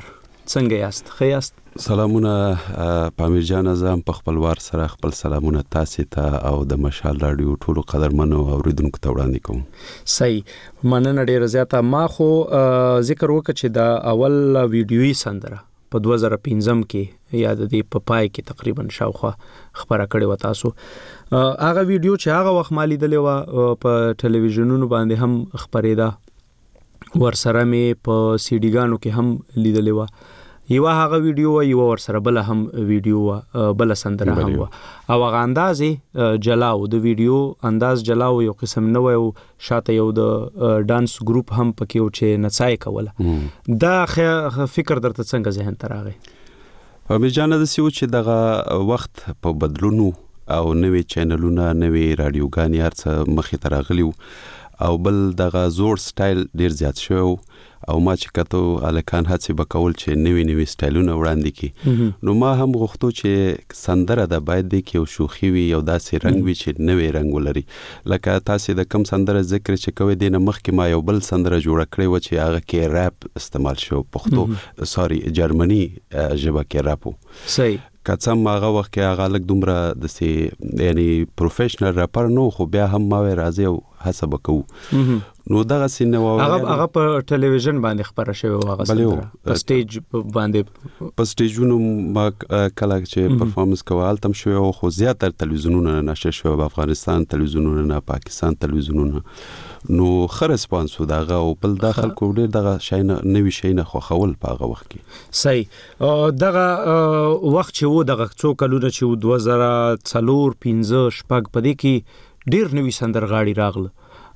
څنګه یاست؟ ښه یاست؟ سلامونه پامیر جان، زم په خپلوار سره خپل سلامونه تاسو ته او د مشال رادیو ټولو قدرمنو اوریدونکو ته وړاندې کوم. صحیح، مننه ډیره زیاته. ما خو ذکر وکړ چې د اول ویډیویي سندره په 2015 کې یا د دې په پای کې تقریبا شاوخوا خبره کړې و تاسو. هغه ویډیو چې هغه وخت مالی دلې و په ټلویزیونونو باندې هم خبرېده، ورسره مې په سی ډي ګانو کې هم لیدلې و. یو هغه ویډیو و، یو ورسره بل هم ویډیو و، بل سندره هم و. او هغه انداز جلاو، د ویډیو انداز جلاو، یو قسم نه و، او شاته یو د ډانس ګروپ هم پکې و چې نڅای کوله. دا فکر درته څنګه ذهن ته راغی؟ پامیر جان، د سیو چې دغه وخت په بدلونو او نوې چینلونه، نوې رادیوګانې هرڅه مخې ته راغلي او بل دغه زوړ سټایل ډیر زیات شو او ما چې کته الکان هڅه وکول چې نوې سټایلونه وړاندې کی. نو ما هم غوښتو چې سندره د باید کې یو شوخي وي، یو داسې رنگ وي چې نوې رنگ ولري. لکه تاسو د کم سندره ذکر چې کوي دینه مخکې ما یو بل سندره جوړ کړې و چې هغه کې ریپ استعمال شو، پښتو سوري جرمني ژبه کې ریپ. صحیح. کڅم هغه وخت کې هغه لک دومره د سي یعنی پروفیشنل ریپر نو، خو بیا هم ما راځي او حساب کوو. نو دغه سینه هغه په ټلویزیون باندې خبره شوی و، هغه سندره په سټیج باندې، په سټیجونو ما کله چې پرفارمنس کوال تم شوی، خو زیاتره تلویزیونونه نشر شوی، په افغانستان تلویزیونونه نه، پاکستان تلویزیونونه. نو خر ریسپانس و دغه او بل داخل کو ډیر دغه شاینه نوې شاینه خو خول په هغه وخت کې. صحیح. دغه وخت چې و دغه څو کلونه چې 2004 15 شپږ پدې کې ډیر نوې سندرغاړي راغله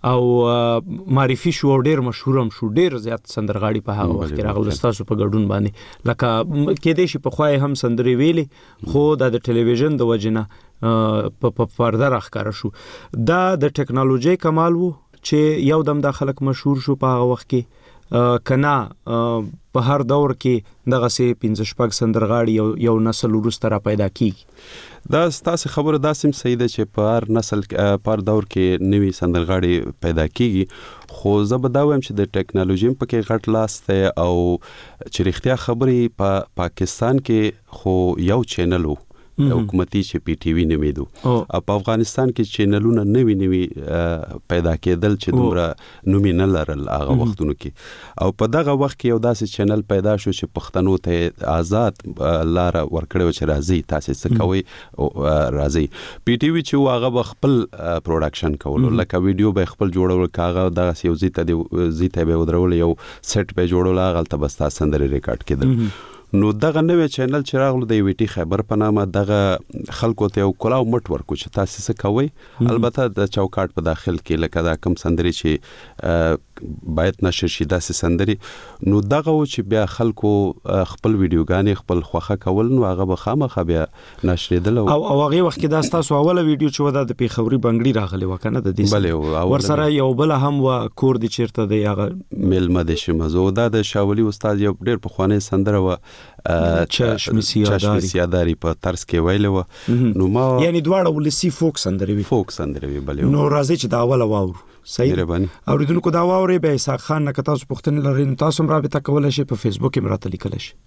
او معرفي شو، ډیر مشهور هم شو، ډیر زیات سندرغاړي په هغه وخت کې راغله تاسو په ګډون باندې. لکه کې دې شي په خوای هم سندري ویلي، خو د ټلویزیون د وجنه په پرده راخاره شو. دا د ټکنالوژي کمال وو چې یو دم د خلک مشهور شو په هغه وخت کې. کنا په هر دور کې دغه سي 15 سندرغاړي یو نسل ورسته را پیدا کیږي. دا ستاسو خبره داسم صحیح ده چې په هر نسل په دور کې نوې سندرغاړي پیدا کیږي، خو زه به دا وایم چې د ټکنالوژي په کې غټ لاس ته او چې رښتیا خبري په پاکستان کې خو یو چینل وو حکومتي چې پی ټي وی نومیدو، او په افغانستان کې چینلونه نوې پیدا کېدل چې دومره نومینل لرل هغه وختونو کې. او په دغه وخت کې یو داسې چینل پیدا شو چې پښتنو ته آزاد لار ورکړو چې راځي تاسو څه کوي راځي. پی ټي وی چې هغه خپل پروډکشن کولو، لکه ویډیو به خپل جوړول، کاغه دغه یو زیته به ودرول، یو سیټ به جوړول، هغه ته بس تاسو سندري ریکارډ کېدل. نو دغه نوې چینل چې راغلو د وی ټي خیبر په نامه، دغه خلکو ته یو کلاو مټ ورکو چې تاسو څه کوي. البته د چوکاټ په داخل کې لکه دا کم سندري چې باید نشر شي داسې سندري. نو دغه و چې بیا خلکو خپل ویډیوګانې خپل خوخه کول، نو هغه به خامخا بیا نشریدل. او هغه وخت کې دا تاسو اوله ویډیو چې ودا د پیښوري بنگړي راغلی وکنه د دې ورسره یو بل هم و کور دي چیرته دی هغه ملمه د شمزو دا د شاولي استاد یو ډېر په خوانې سندره و چشم سیاداری په طرز کې ویلو. نو ما یعنی دواړه ولسی فوک سندري وی بلې نو راځي چې دا اوله واور. صحیح. اوریدونکو دا واورې به اسحاق خان نه تاسو پوښتنه لرئ، تاسو هم رابطه کولای شئ، په فیسبوک کې مرته لیکل شي.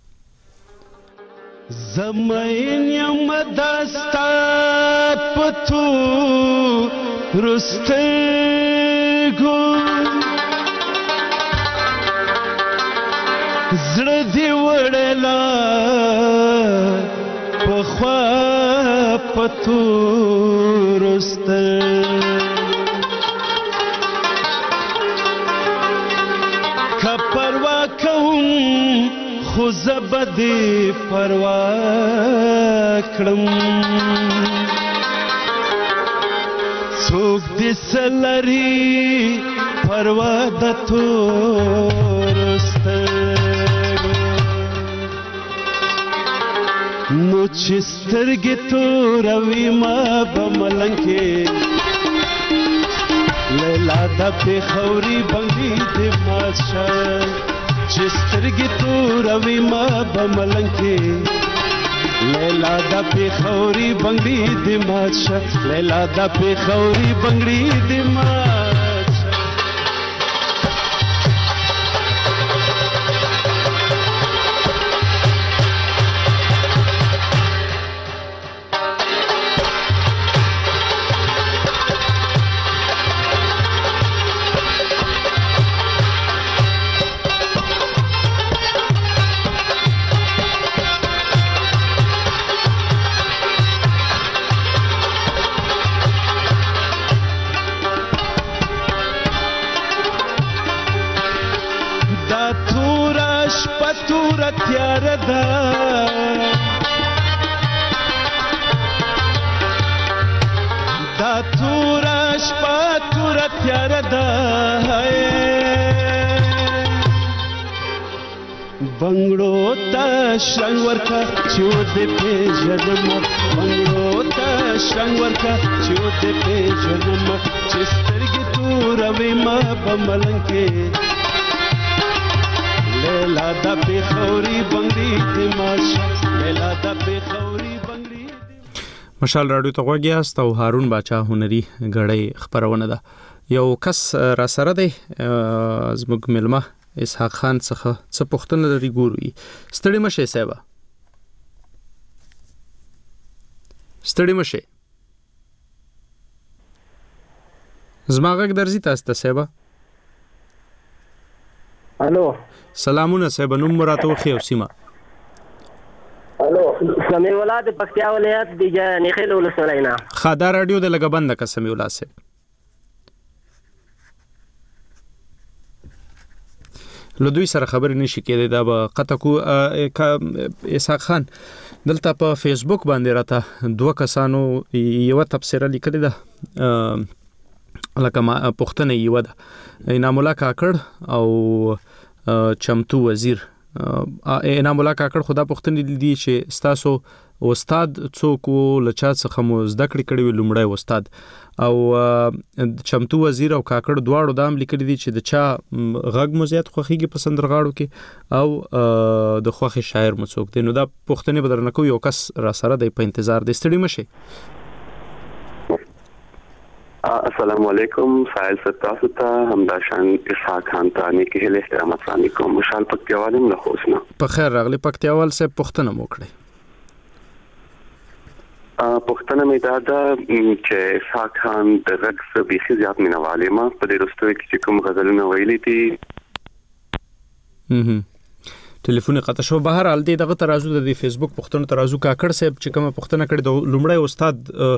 زمین یم دستا پتو رستګو زړه دی وړلا په خوا پتو رستګو که پروا کوم خو زبدی پروا کړم څوک دې سلري پروا د تور سترګو نو چې سترګې توروي ما به ملنګې لیلا د پېښوري بنګړي دې مات شه چې سترګې توروي ما به ملنګې لیلا د پېښوري بنګړي دې مات شه لیلا د پېښوري بنګړي دې مات شه. تور تیار ده دا تور شپه تور تیار ده بنگړو ته شرنګ ورکا چې دې پیژنم بنگړو ته شرنګ ورکا چې دې پیژنم چې سترګې توروي ما په ملنګ کې لیلا د پیښوري بنگړي دې ماشه لیلا د پیښوري بنگړي مشال رادیو ته غوږیاست او هارون باچا هنري غړې خبرونه ده یو کس را سره دی زموږ ملما اسحاق خان څخه څه پوښتنه لري ګوري ستړي مشه سیبا ستړي مشه زماغک درځي تاسو ته سیبا الو سلامونه سیبا نوم مراته خو سیمه الو سمي ولادت پکتیا ولایت دی نه خلو لسلینا خادا رادیو د لګبند کا سمي ولاسه لو دوی سره خبرې نشي کېدای دا به قطع کو اسحاق خان دلته په فیسبوک باندې راته دوه کسانو یو تبصره لیکلې ده لکه پښتنه یو ده انعام الله کاکړ او چمتو وزیر انعام الله کاکړ خدا پښتنه دي چې ستاسو استاد څوک لچا څخه مو زده کړې کړې لومړی استاد او چمتو وزیر او کاکړ دواړو دام لیکلي دي چې د چا غږ مو زیات خوخيږي په سندرغاړو کې او د خوخي شاعر مو څوک دی نو دا پښتنه بدرنه کو یو کس را سره دی په انتظار دی ستړي مشه السلام علیکم سائل ستاسو ته همداشان اسحاق خان تانی کې له احترام علیکم مشال پکتیوالم له خوشنا په خیر راغلی پکتیوال سے پښتنه مو کړی پښتنه مې دا چې اسحاق خان د رقص به زیات مینواله ما په دې رستوي کې کوم غزلونه ویلي دي ټلیفون قطع شو بهر حال دی دغه ترازو د فیسبوک پښتون ترازو کاکړ صاحب چې کومه پښتنه کړي د لومړی استاد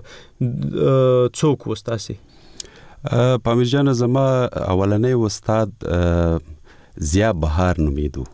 څوک وستاسي پامیر جان زما اولنې استاد ضیا بهار نومیدو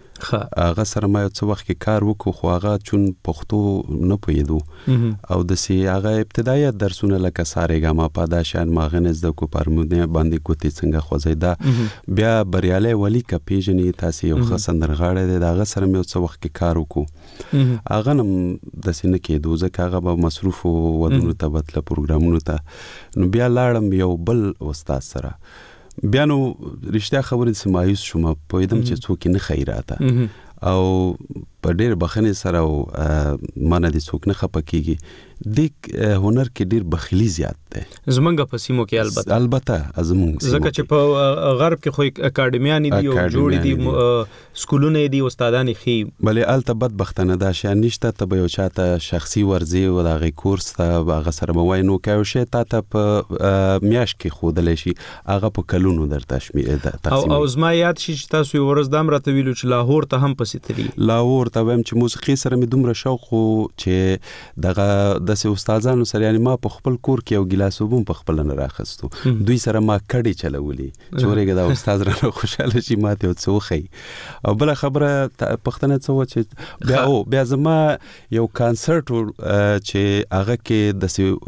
هغه سره ما څو وخت کې کار وکړو خو هغه چون پښتو نه پوهیدو او د سی هغه ابتدایي درسونه لکه ساره ګما پاداشان ماغنز د کو پرمونه باندې کوتي څنګه خوځیدا بیا بریاله ولی ک پیژنې تاسو یو خسندرغاړه د هغه سره مې څو وخت کې کار وکړو هغه نم د سینې کې دوزه هغه به مصروف ودونو ته بتله پروګرامونو ته نو بیا لاړم یو بل استاد سره بیا نو رښتیا خبرې سمایوس شوم په دې چې څوک نه خیراته او په ډېر بخنه سره او مانه دي څوک نه خپکیږي د هنر کې ډېر بخیلی زیات ده زمونږ په سیمو کې البته ازمون ځکه چې په غرب کې خو اکاډمیان دي او جوړ دي سکولونه دي استادان خي بلې التبت بختنه ده شان نشته ته به یو چاته شخصي ورزي او دغه کورس ته هغه سره وای نو کوي شي ته په میاش کې خودل شي هغه په کلونو در تشمیه ده او زما یاد شي چې تاسو ورځ دام راته ویلو چې لاهور ته هم پسیتلی لاهور ته ویم چې موسیقي سره مې دومره شوق چې دغه د استادانو سره یعنی ما په خپل کور کې یو ګلاس وبم په خپل نه راخستو دوی سره ما کډي چلولي چورېګه دا استاد رانه خوشاله شي ماته وڅوخي او بل خبره پښتنه څو چې بیا زما یو کانسرت چې هغه کې د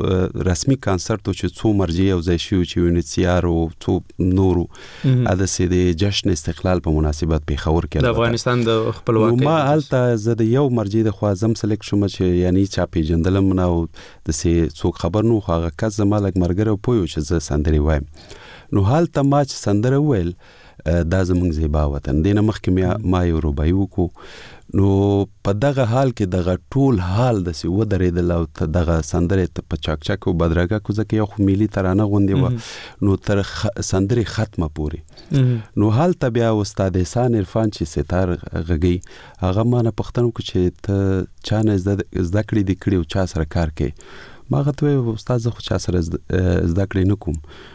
رسمي کانسرت چې څو مرجع او ځای شو چې یونیسیار او څو نورو د سې د جشن استقلال په مناسبت په خبر کې د افغانستان د خپلواکۍ ما حالت زه د یو مرجع د خوازم سلیکټ شوم چې یعنی چا پیجندلم نو د سې څوک خبر نو هغه کس زما لګ مرګره پویو چې زه سندري وایم نو حالت ما چې سندره ویل دا زمونږ زیبا وطن دینه مخکې ما یو روبای وکړو نو په دغه حال کې دغه ټول حال د سی ودرېدل او دغه سندره په چاک چاک او بدرګه کو ځکه یو ملي ترانه غوندي و نو تر سندره ختمه پوري نو حال ته بیا استاد احسان عرفان چې ستار غږی هغه مانه پښتنو کو چې ته چانه زده کړې د کړي او چا سره کار کوي ما غته استاد خو چا سره زده کړې نکوم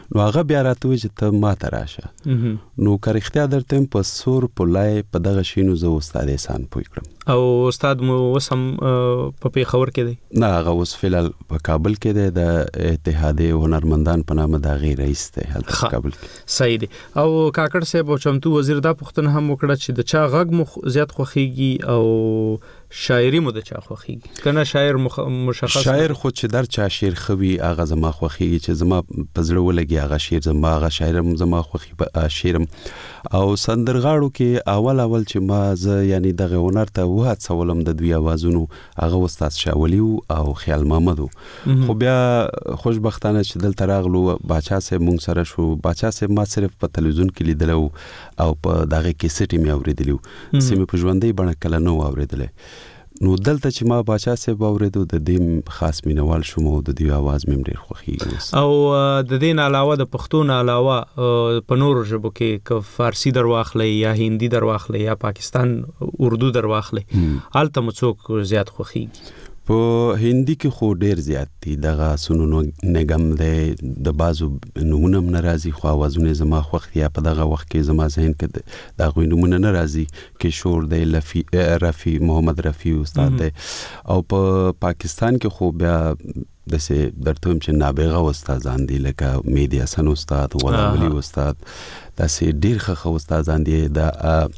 نو هغه بیا راته چې ته ما ته راشه نو که رښتیا درته په سور په لای په دغه شینو زه استاد احسان پوی کړم. او استاد مو وسم په پیښور کې دی؟ نه هغه اوس فعلال په کابل کې دی، د اتحادیې هنرمندان په نامه د هغې رئیس دی هلته په کابل کې. صحیح دی. او کاکړ صاحب او چمتو وزیر دا پوښتنه هم وکړه چې د چا غږ مو زیات خوښیږي او شاعري مو د چا خوښیږي؟ کنه شاعر مشخص شاعر خو چې در چا شعر خوي هغه زما خوښیږي، چې زما په زړه ولګي هغه شعر زما، هغه شاعرم زما خوښي شعرم. او سندرغاړو کې اول چې ما زه یعنی دغه هنر ته وهڅولم د دوی اوازونو هغه استاد شاولی او خیال محمد. خو بیا خوشبختانه چې دلته راغلو باچا صاحب مونږ سره شو. باچا صاحب ما صرف په تلویزیون کې لیدلو او په دغه کیسټ مې اوریدلو، سیمه په ژوندۍ بڼه کله نه اوریدلې. نو دلته چې ما باچا صاحب اوریدو د دې خاص مینوال شوم او د دې आवाज مې ډیر خوښیږي. او د دې نه علاوه د پښتو نه علاوه په نورو ژبو کې ک فارسی درواخلې یا هندي درواخلې یا پاکستان اردو درواخلې هلته مو څوک زیات خوښیږي؟ په هندي کې خو ډیر زیات دي، دغه سونو نګم دی، د بازو نمونه ناراضي خو اوازونه زما خوښ یا په دغه وخت کې زما ذهن کې دغه نمونه ناراضي کې شور دی، رفی محمد رفی استاد دی. او په پاکستان کې خو بیا دسه درته چې نابغه استادان دي لکه مهدی حسن استاد، غلام علي استاد، دسه ډیر ښه استادان دي. د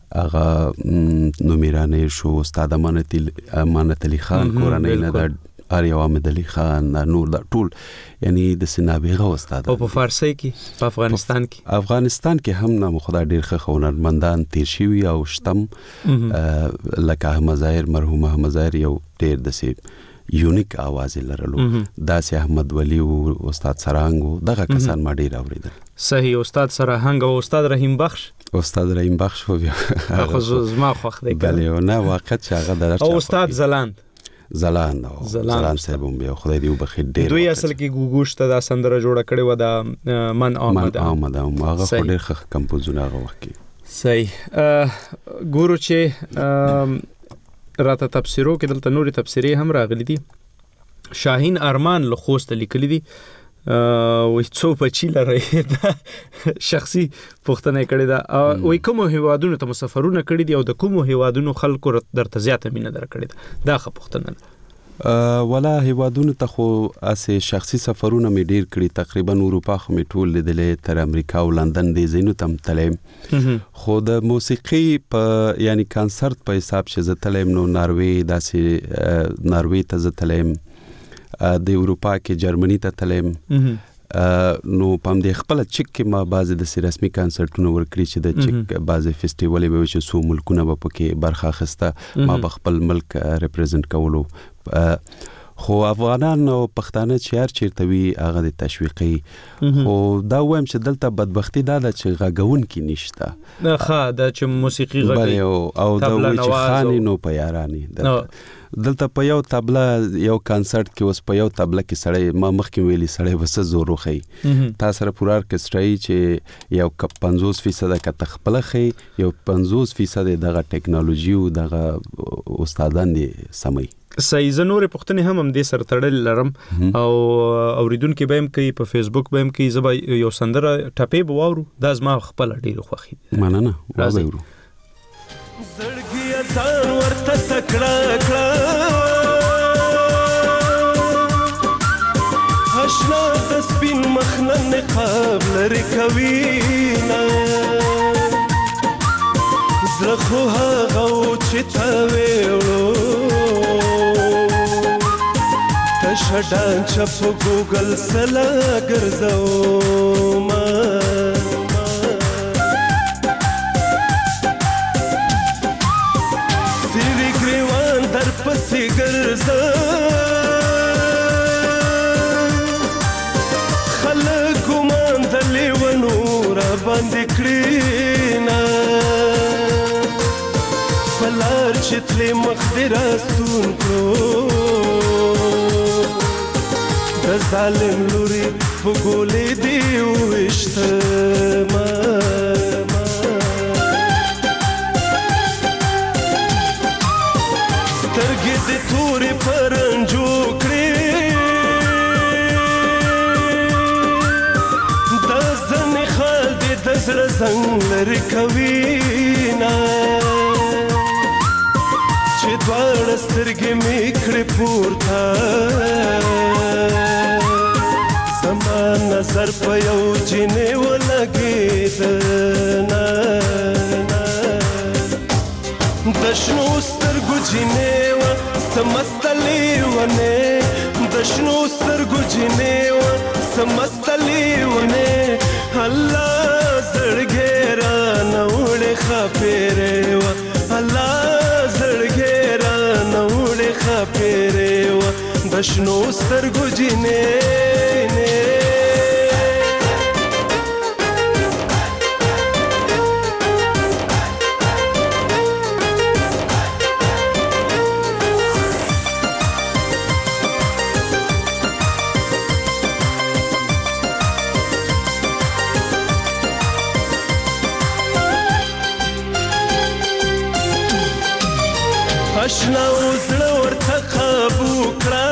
هغه نومیرانه شو استاد امانت علي خان کورنۍ نه د آریا حامد علي خان نور د ټول یعنی د سنابغه استاد. او په فارسی کې په افغانستان کې هم نام خدای ډیر ښه هنرمندان تیر شوي او شتم لکه احمد ظاهر، مرحوم احمد ظاهر یو ډیر دسه یونیک आवाज لرلو، داسې احمد ولی او استاد سرهنګ دغه کسان ما ډیر اوریدل. صحیح. استاد سرهنګ او استاد رحیم بخش خو بیا خو زما خوښ دی. بله نه واقعا چې هغه درچا. او استاد زلاند صاحب هم بیا خدای دې وبخښي ډیر دوی اصل کې ګوګوش ته دا سندره جوړه کړې و د من احمد هغه خو ډیر ښه کمپوزونه هغه وخت کې. صحیح. ګورو چې راته تفسیرو کې دلته نوري تفسیرې هم راغلي دي. شاهین ارمان له خوست لیکلي دي وې څو بچی لري دا شخصي پوښتنه کړې ده. وې کوم هیوادونو ته مسافرونه کړی دي او د کوم هیوادونو خلکو درته زیاته مینه در کړې ده؟ دا ښه پوښتنه ده. ولا هیوادونو ته خو اسه شخصي سفرونه مې ډیر کړی، تقریبا اروپا خو مې ټول لیدلې، تر امریکا او لندن دې زینو تم تلم. خو د موسیقي په یعنی کنسرت په حساب چې زه تلم نو ناروی ته زه تلم، د اروپا کې جرمني ته تلم. نو پام دې خپل چک کې ما بعضې د رسمي کنسرتونو ورکړي چې د چک بعضې فیسټیوالې به چې څو ملکونه به پکې برخه اخیسته، ما به خپل ملک ریپرزنټ کولو. خو افغانان او پښتانه چې هر چیرته وي هغه د تشویقي. خو دا وایم چې دلته بدبختی دا ده چې غږونکي نشته. ښه دا چې موسیقي غږوي او دا وایي چې خاني نو په یاراني دلته په یو تبله یو کنسرت کې اوس په یو تبله کې سړی ما مخکې ویلي سړی وسه زور وخی تا سره پورا ارکسترای چې یو 50% کته خپل خي یو 50% دغه ټیکنالوژي او دغه استادان دي سمي. صحیح. زه نورې پوښتنې هم دې سره تړلې لرم او اوریدونکو به هم کوي، په فیسبوک به هم کوي. زه به یو سندره ټپې به واورو، دا زما خپل ډېر خوښي دي. مننه. واورو زړګي ځان ورته تکړه کړه آشنا د سپین مخ نه نقاب لرې کوي نه زړه خو هغه چې تا ویړو تشډان چې په ګوګل سلا ګرځو ما پسې ګرځه خلک ګمان د لیونو را باندې کړي نه په لار چې تلې مخ دې راستون کړو د ظالم لورې په ګولې دې وویشتمه سترګې دې تورې پرنجو کړې زړه زنګ لري کوي نه چې دواړه سترګې مې کړې پورته زما نظر په یو جینې ولګېد نه د شنو سترګو جینې وه سمسته لیونې د شنو سترګو جینې وه سمسته لیونې الله زړګې رانه وړې ښاپېرې وه الله زړګې رانه وړې ښاپېرې وه د شنو سترګو جینې اشنا وزړه ورته قابو کړه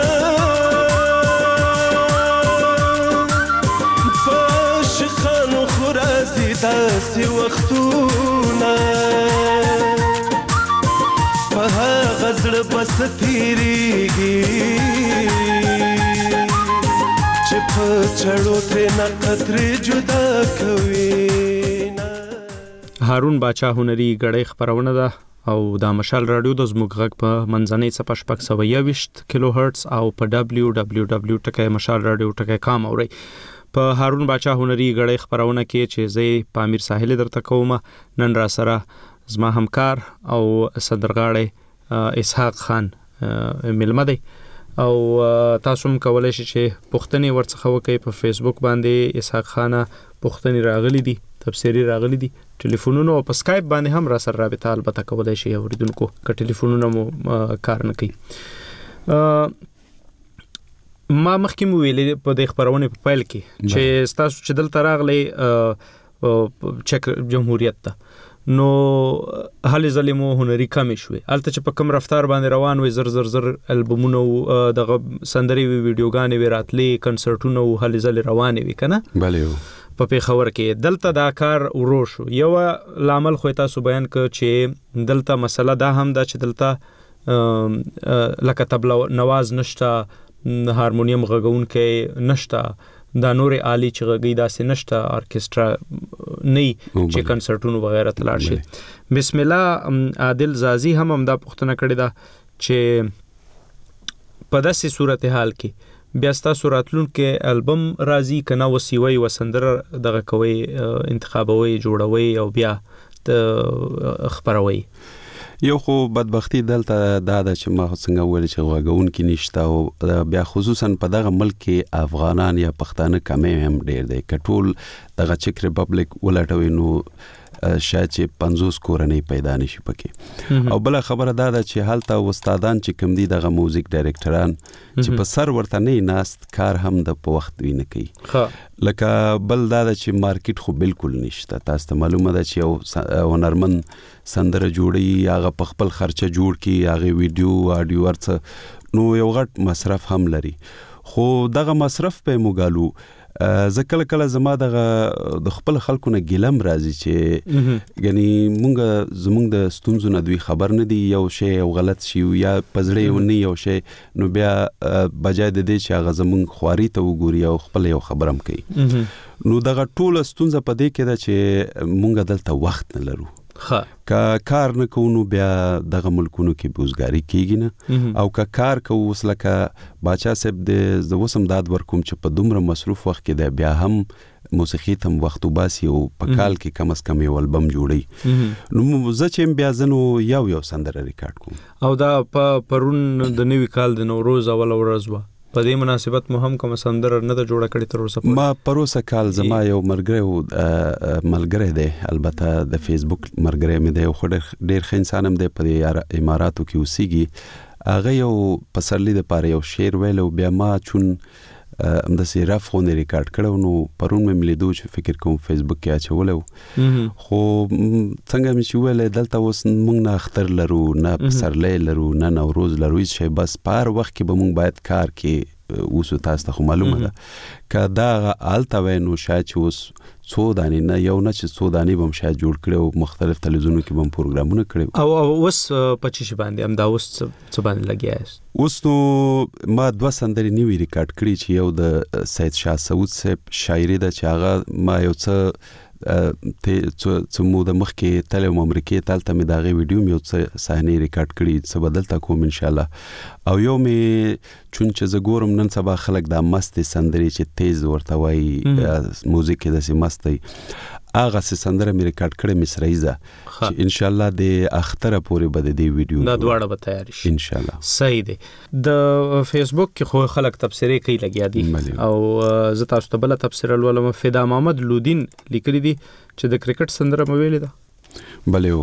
په عاشقانو خو راځي داسې وختونه په هغه زړه بس تېرېږي چې په چړو ترېنه قطرې جدا کوي. هارون باچا هنري غړې خبرونه ده او دا مشال رادیو د زموږ غږ په منځنۍ څپه 620 کیلو هرتز او په www.mashalradio.com اوري. په هارون باچا هنري غړې خبرونه کې چې زه پامیر ساحل درته کوم نن را سره زما همکار او صدرغاړی اسحاق خان ملمه دی او تاسو هم کولای شئ چې پوښتنې ورڅخه وکړئ په فیسبوک باندې اسحاق خان پوښتنې راغلي دي تفسیری راغلي دي ټلیفونونو او په سکایپ باندې هم را سره رابطه البته کولای شي اوریدونکو که ټلیفونونه مو کار نه کوي. ما مخکې مو ویلې په د خبرونه په پیل کې چې تاسو چې دلته راغلي چک جمهوریت ته نو هلې ظلمو هنري کم شوي البته چې په کم رفتار باندې روان وي زر البومونه دغه سندري ویډیوګانې وراتلې کنسرټونه هلې ظل روانې وي کنه بله په پیښور کې دلته دا کار ورو شو. یو لامل خو تاسو بیان ک چې دلته مسله دا هم دا چې دلته لکه طبله نواز نشته هارمونیم غږون کې نشته دا نور عالی چې غږی داسې نشته ارکسترا نه چې کنسرټونو وغیرہ تلاړ شي. بسم الله عادل زازی هم دا پوښتنه کړې ده چې په داسې صورتحال کې بیا تاسو راتلونکو البم راځي کنه وسیوي وسندر دغه کوي انتخابوي جوړوي او بیا خبروي. یو خو بدبختی دلته دا د چې ما څنګه ویل چې غوګون کې نشته او بیا خصوصا په دغه ملک کې افغانان یا پښتانه کمې هم ډېر دي کټول دغه چک ریپبلیک ولټوي نو شاید چې 50 کورنۍ پیدا نشي پکې. او بل خبره دا ده چې حالته استادان چې کم دي دغه موزیک ډایرکټران چې په سر ورته نه ناست کار هم د په وخت ویني کوي. لکه بل دا ده چې مارکیټ خو بالکل نشته. تاسو ته معلومه ده چې یو هنرمند سندره جوړي هغه په خپل خرچه جوړ کی هغه ویډیو اډیو ورڅ نو یو غټ مصرف هم لري. خو دغه مصرف په موګالو زکل کله زما د خپل خلکو نه ګلم راځي چې یعنی مونږ زمونږ د ستونزو نه دوی خبر نه دی یو شی او غلط شي یا پزړې ونی یو شی نو بیا بجای د دې چې هغه زمونږ خواري ته وګوري او خپل یو خبرم کوي. نو دغه ټول ستونزه په دې کې ده چې مونږ دلته وخت نه لرو. کار نه کوو بیا دغه ملکونو کې بوزګاری کیږي نه او کار کوو وسلکه باچا صاحب د وسم داد ورکوم چې په دومره مصروف وخت کې د بیا هم موسیقي تم وخت وباسي او په کال کې کم از کم یو البم جوړي. نو زه چې بیا زنو یو سندره ریکارډ کوم او دا پرون د نوي کال د نوروز اول ورځ و په دې مناسبت مو هم کوم سندره نه د جوړه کړې تر اوسه. ما پروسه کال زما یو ملګری دی البته د فیسبوک ملګری مې دی خو ډېر ښه انسان هم دی په اماراتو کې اوسېږي. هغه یو پسرلی د پاره یو شعر ویل او بیا ما چون همداسې رف خونه ریکارډ کړو نو پرون مې لیدو چې فکر کوم فیسبوک کې اچولو خو څنګه مې چې ویل دلته اوس موږ نه اختر لرو نه پسرلی لرو نه نوروز لرو هیڅ شی بس په هر وخت کې به موږ باید کار کې اوس تاسو ته معلومه ده کدا الته وینو شاید چې اوس څو دانې نه یو نه چې څو دانې بم شاید جوړ کړي او مختلف تلویزیونونو کې بم پروګرامونه کړي او اوس 25 باندې هم دا اوس څه باندې لګیا است اوس نو ما 2 سندرې نیوی ریکارډ کړی چې یو د سید شاه سعود صاحب شاعري ده چې هغه ما یو څه څه مو د مخکې تلم امریکای تالته مې داغه ویډیو مې څه صحنه ریکارډ کړی څه بدلته کوم ان شاء الله او یو مې چون چې ز ګورم نن سبا خلک دا مست سندري چې تیز ورته وای موزیک د سي مستي اغه سندره مې ریکارډ کړې مصریزه چې ان شاء الله د اختره پورې بده دی ویډیو دا دواړه به تیار شي ان شاء الله صحیح دی د فیسبوک کې خو خلک تبصره کوي لګیا دي او زه تاسو ته بل تبصره ولوم فدا محمد لودین لیکلی دي چې د کرکټ سندره مې ویلې ده بلې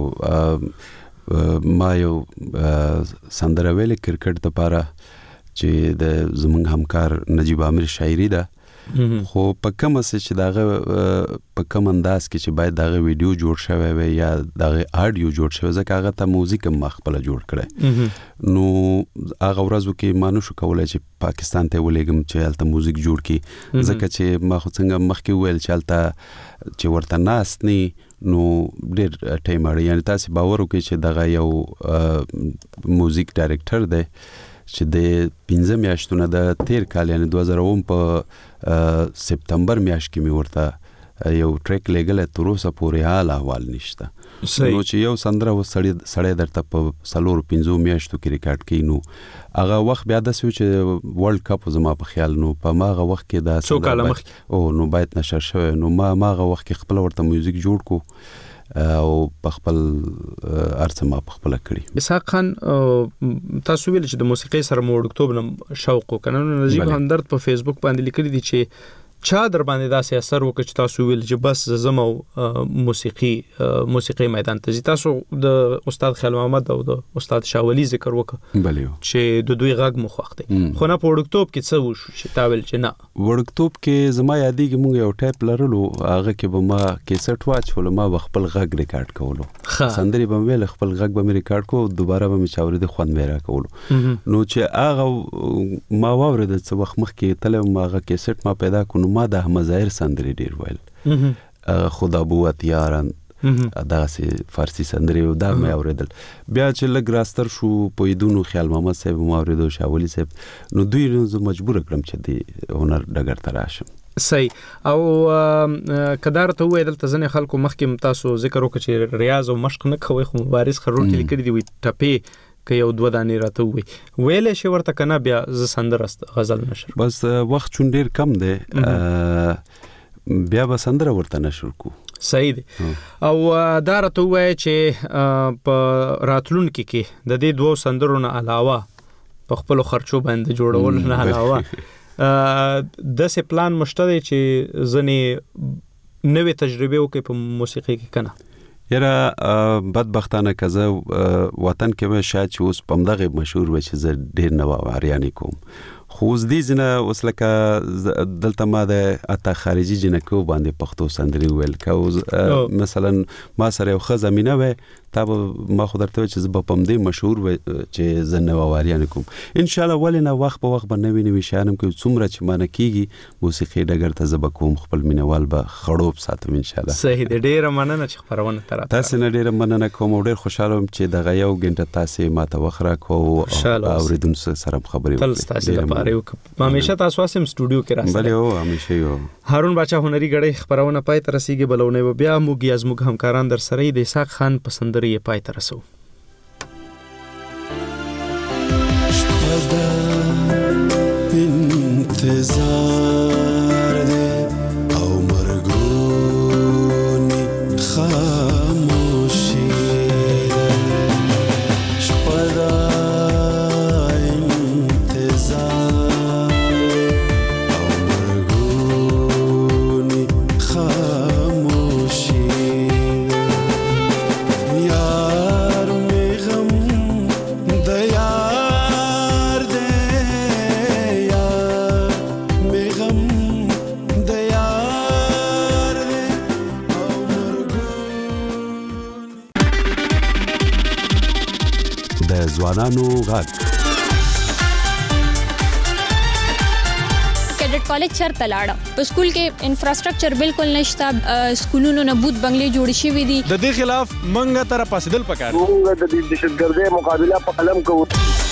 ما یو سندره ویلې کرکټ لپاره چې د زمونږ همکار نجیب عامر شاعري ده خو په کوم څه چې داغه په کوم انداز کې چې باید داغه ویډیو جوړ شوی وي یا داغه آډیو جوړ شوی ځکه هغه ته موزیک هم خپل جوړ کړي نو هغه ورځو کې مانو شو کولای چې پاکستان ته ولېګم چې هلته موزیک جوړ کړي ځکه چې ما خو څنګه مخکې ویل چې هلته چې ورته ناست ني نو ډېر ټایم اړ یعنی تاسو باور وکړئ چې دغه یو موزیک ډایرکټر دی چې د 15 میاشتونه د تیر کال یعنی 2009 په سپتمبر میاشت کې مې ورته یو ټریک لګل تر اوسه پورې حال احوال نشته نو چې یو سندره وسړی درته په 4-5 میاشتو کې ریکارډ کړي نو هغه وخت بیا د سوي چې ورلد کپ زما په خیال نو په ماغه وخت کې دا او نو باید نشر شوی نو ماغه وخت کې خپل ورته میوزیک جوړ کو او په خپل ارڅما په خپل کړی اسحاق خان تاسو ویل چې د موسیقي سره مو اکتوبر شوق وکنه نجیب همدرد په فیسبوک باندې لیکلی دي چې چا در باندې داسې اثر وکړ چې تاسو ویل چې بس زما موسیقي میدان ته تاسو د استاد خیال محمد او د استاد شاولی ذکر وکړ چې د دوی غږ مخ وخت خو نه په اکتوبر کې څه وشو چې تاول چې نه ورکتوب کې زما یادېږي مونږ یو ټیپ لرلو هغه کې به ما کیسټ واچول ما خپل غږ ریکارډ کولو سندري به ویل خپل غږ به ریکارډ کو دوباره به می چاورې د خوند میرا کولو نو چې هغه ما واورید څه وخت مخکې تل ما هغه کیسټ ما پیدا کړو ما د احمد ظاهر سندري ډیر ویل خدا بوت یاران دا سي فارسی سندري دا مې اوریدل بیا چې لګ راستر شو پویدونو خیال محمد صاحب مو اوریدو شاولی صاحب نو دوی نو مجبور کړم چې دی هنر ډګر ته راشم صحیح او کدار ته وې دلته ځنه خلکو مخکې تاسو ذکر وکړي چې ریاض او مشق نه کوي خو مبارز خروټ لیکلي دی وي ټپه که یو 2 دانې راته ویلې شي ورته کنه بیا ز سندر غزل نشر بس وخت چون ډیر کم دی بیا به سندره ورته نشر کو صحیح دی او دا راته وای چې په راتلونکي کې د دې 2 سندرو نه علاوه په خپل خرچو باندې جوړول نه علاوه د سه پلان مشته دی چې ځنې نوې تجربه وکړي په موسیقي کې کنه یره بدبختانه کزه وطن کې شاید چې اوس پمدغه مشهور و چې زه ډیر نو واریانی کوم خو دې ځنه اوس لکه دلته ما د اته خارجي جنکو باندې پښتو سندري ویل کو مثلا ما سره یو خزمینه و تا ما خو درته چې زه په دې مشهور و چې زه نو واریانی کوم ان شاء الله ولنه وخت په وخت باندې نوې شانم کوم څومره چې مانه کیږي موسیقي ډګر ته زب کوم خپل مینوال به خړوب ساتم ان شاء الله صحیح ډیر مننه چې خبرونه تر تاسو نه ډیر مننه کوم ډیر خوشاله یم چې دغه یو غنټه تاسو ماته وخره کو اوریدونکو سره خبرې وکړئ همیشه تاسو سم سټوډیو کې راځي بله او همیشه یو هارون باچا هنري غړي خبرونه پای تر رسیدي بلونه بیا موږ یزموږ همکاران در سره د اسحاق خان پسندري پای تر رسو انتظار دې او مرګونی خاموشي شپدا ځوانانو غږ کیډټ کالج چرته لاړه په سکول کې انفراستراکچر بالکل نشته سکولونو نه بوت بنگلې جوړ شوي دي د دې خلاف منګه تر پاسدل پکار موږ د دهشتګردۍ مقابله په قلم کوو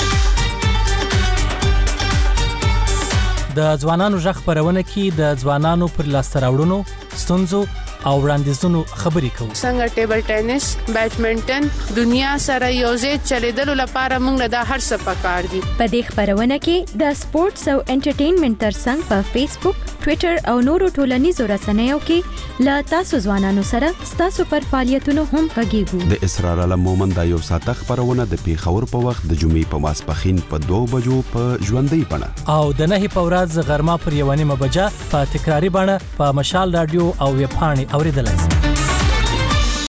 د ځوانانو ژغ خبرونه کې د ځوانانو پر لاسته راوړنو ستونزو او وړاندیزونو خبرې کوو څنګه ټیبل ټینس بیډمنټن دنیا سره یوځای چلیدلو لپاره موږ د هر څه پکار دي په دې خبرونه کې د سپورتس او انټرټینمنټ ترڅنګ په فیسبوک ټوئیټر او نورو ټولنیزو رسنیو کې لا تاسو ځوانانو سره تاسو پر فعالیتونو هم غږیږو د اسرار علم مومن د یو ساعت خبرونه د پیښور په وخت د جمعې په ماسپخین په 2 بجو په ژوندۍ بڼه او د 9 په ورځ غرمه پر 1 بجه په تکراری بڼه په مشال رادیو او ویب پاڼې اوریدلای شئ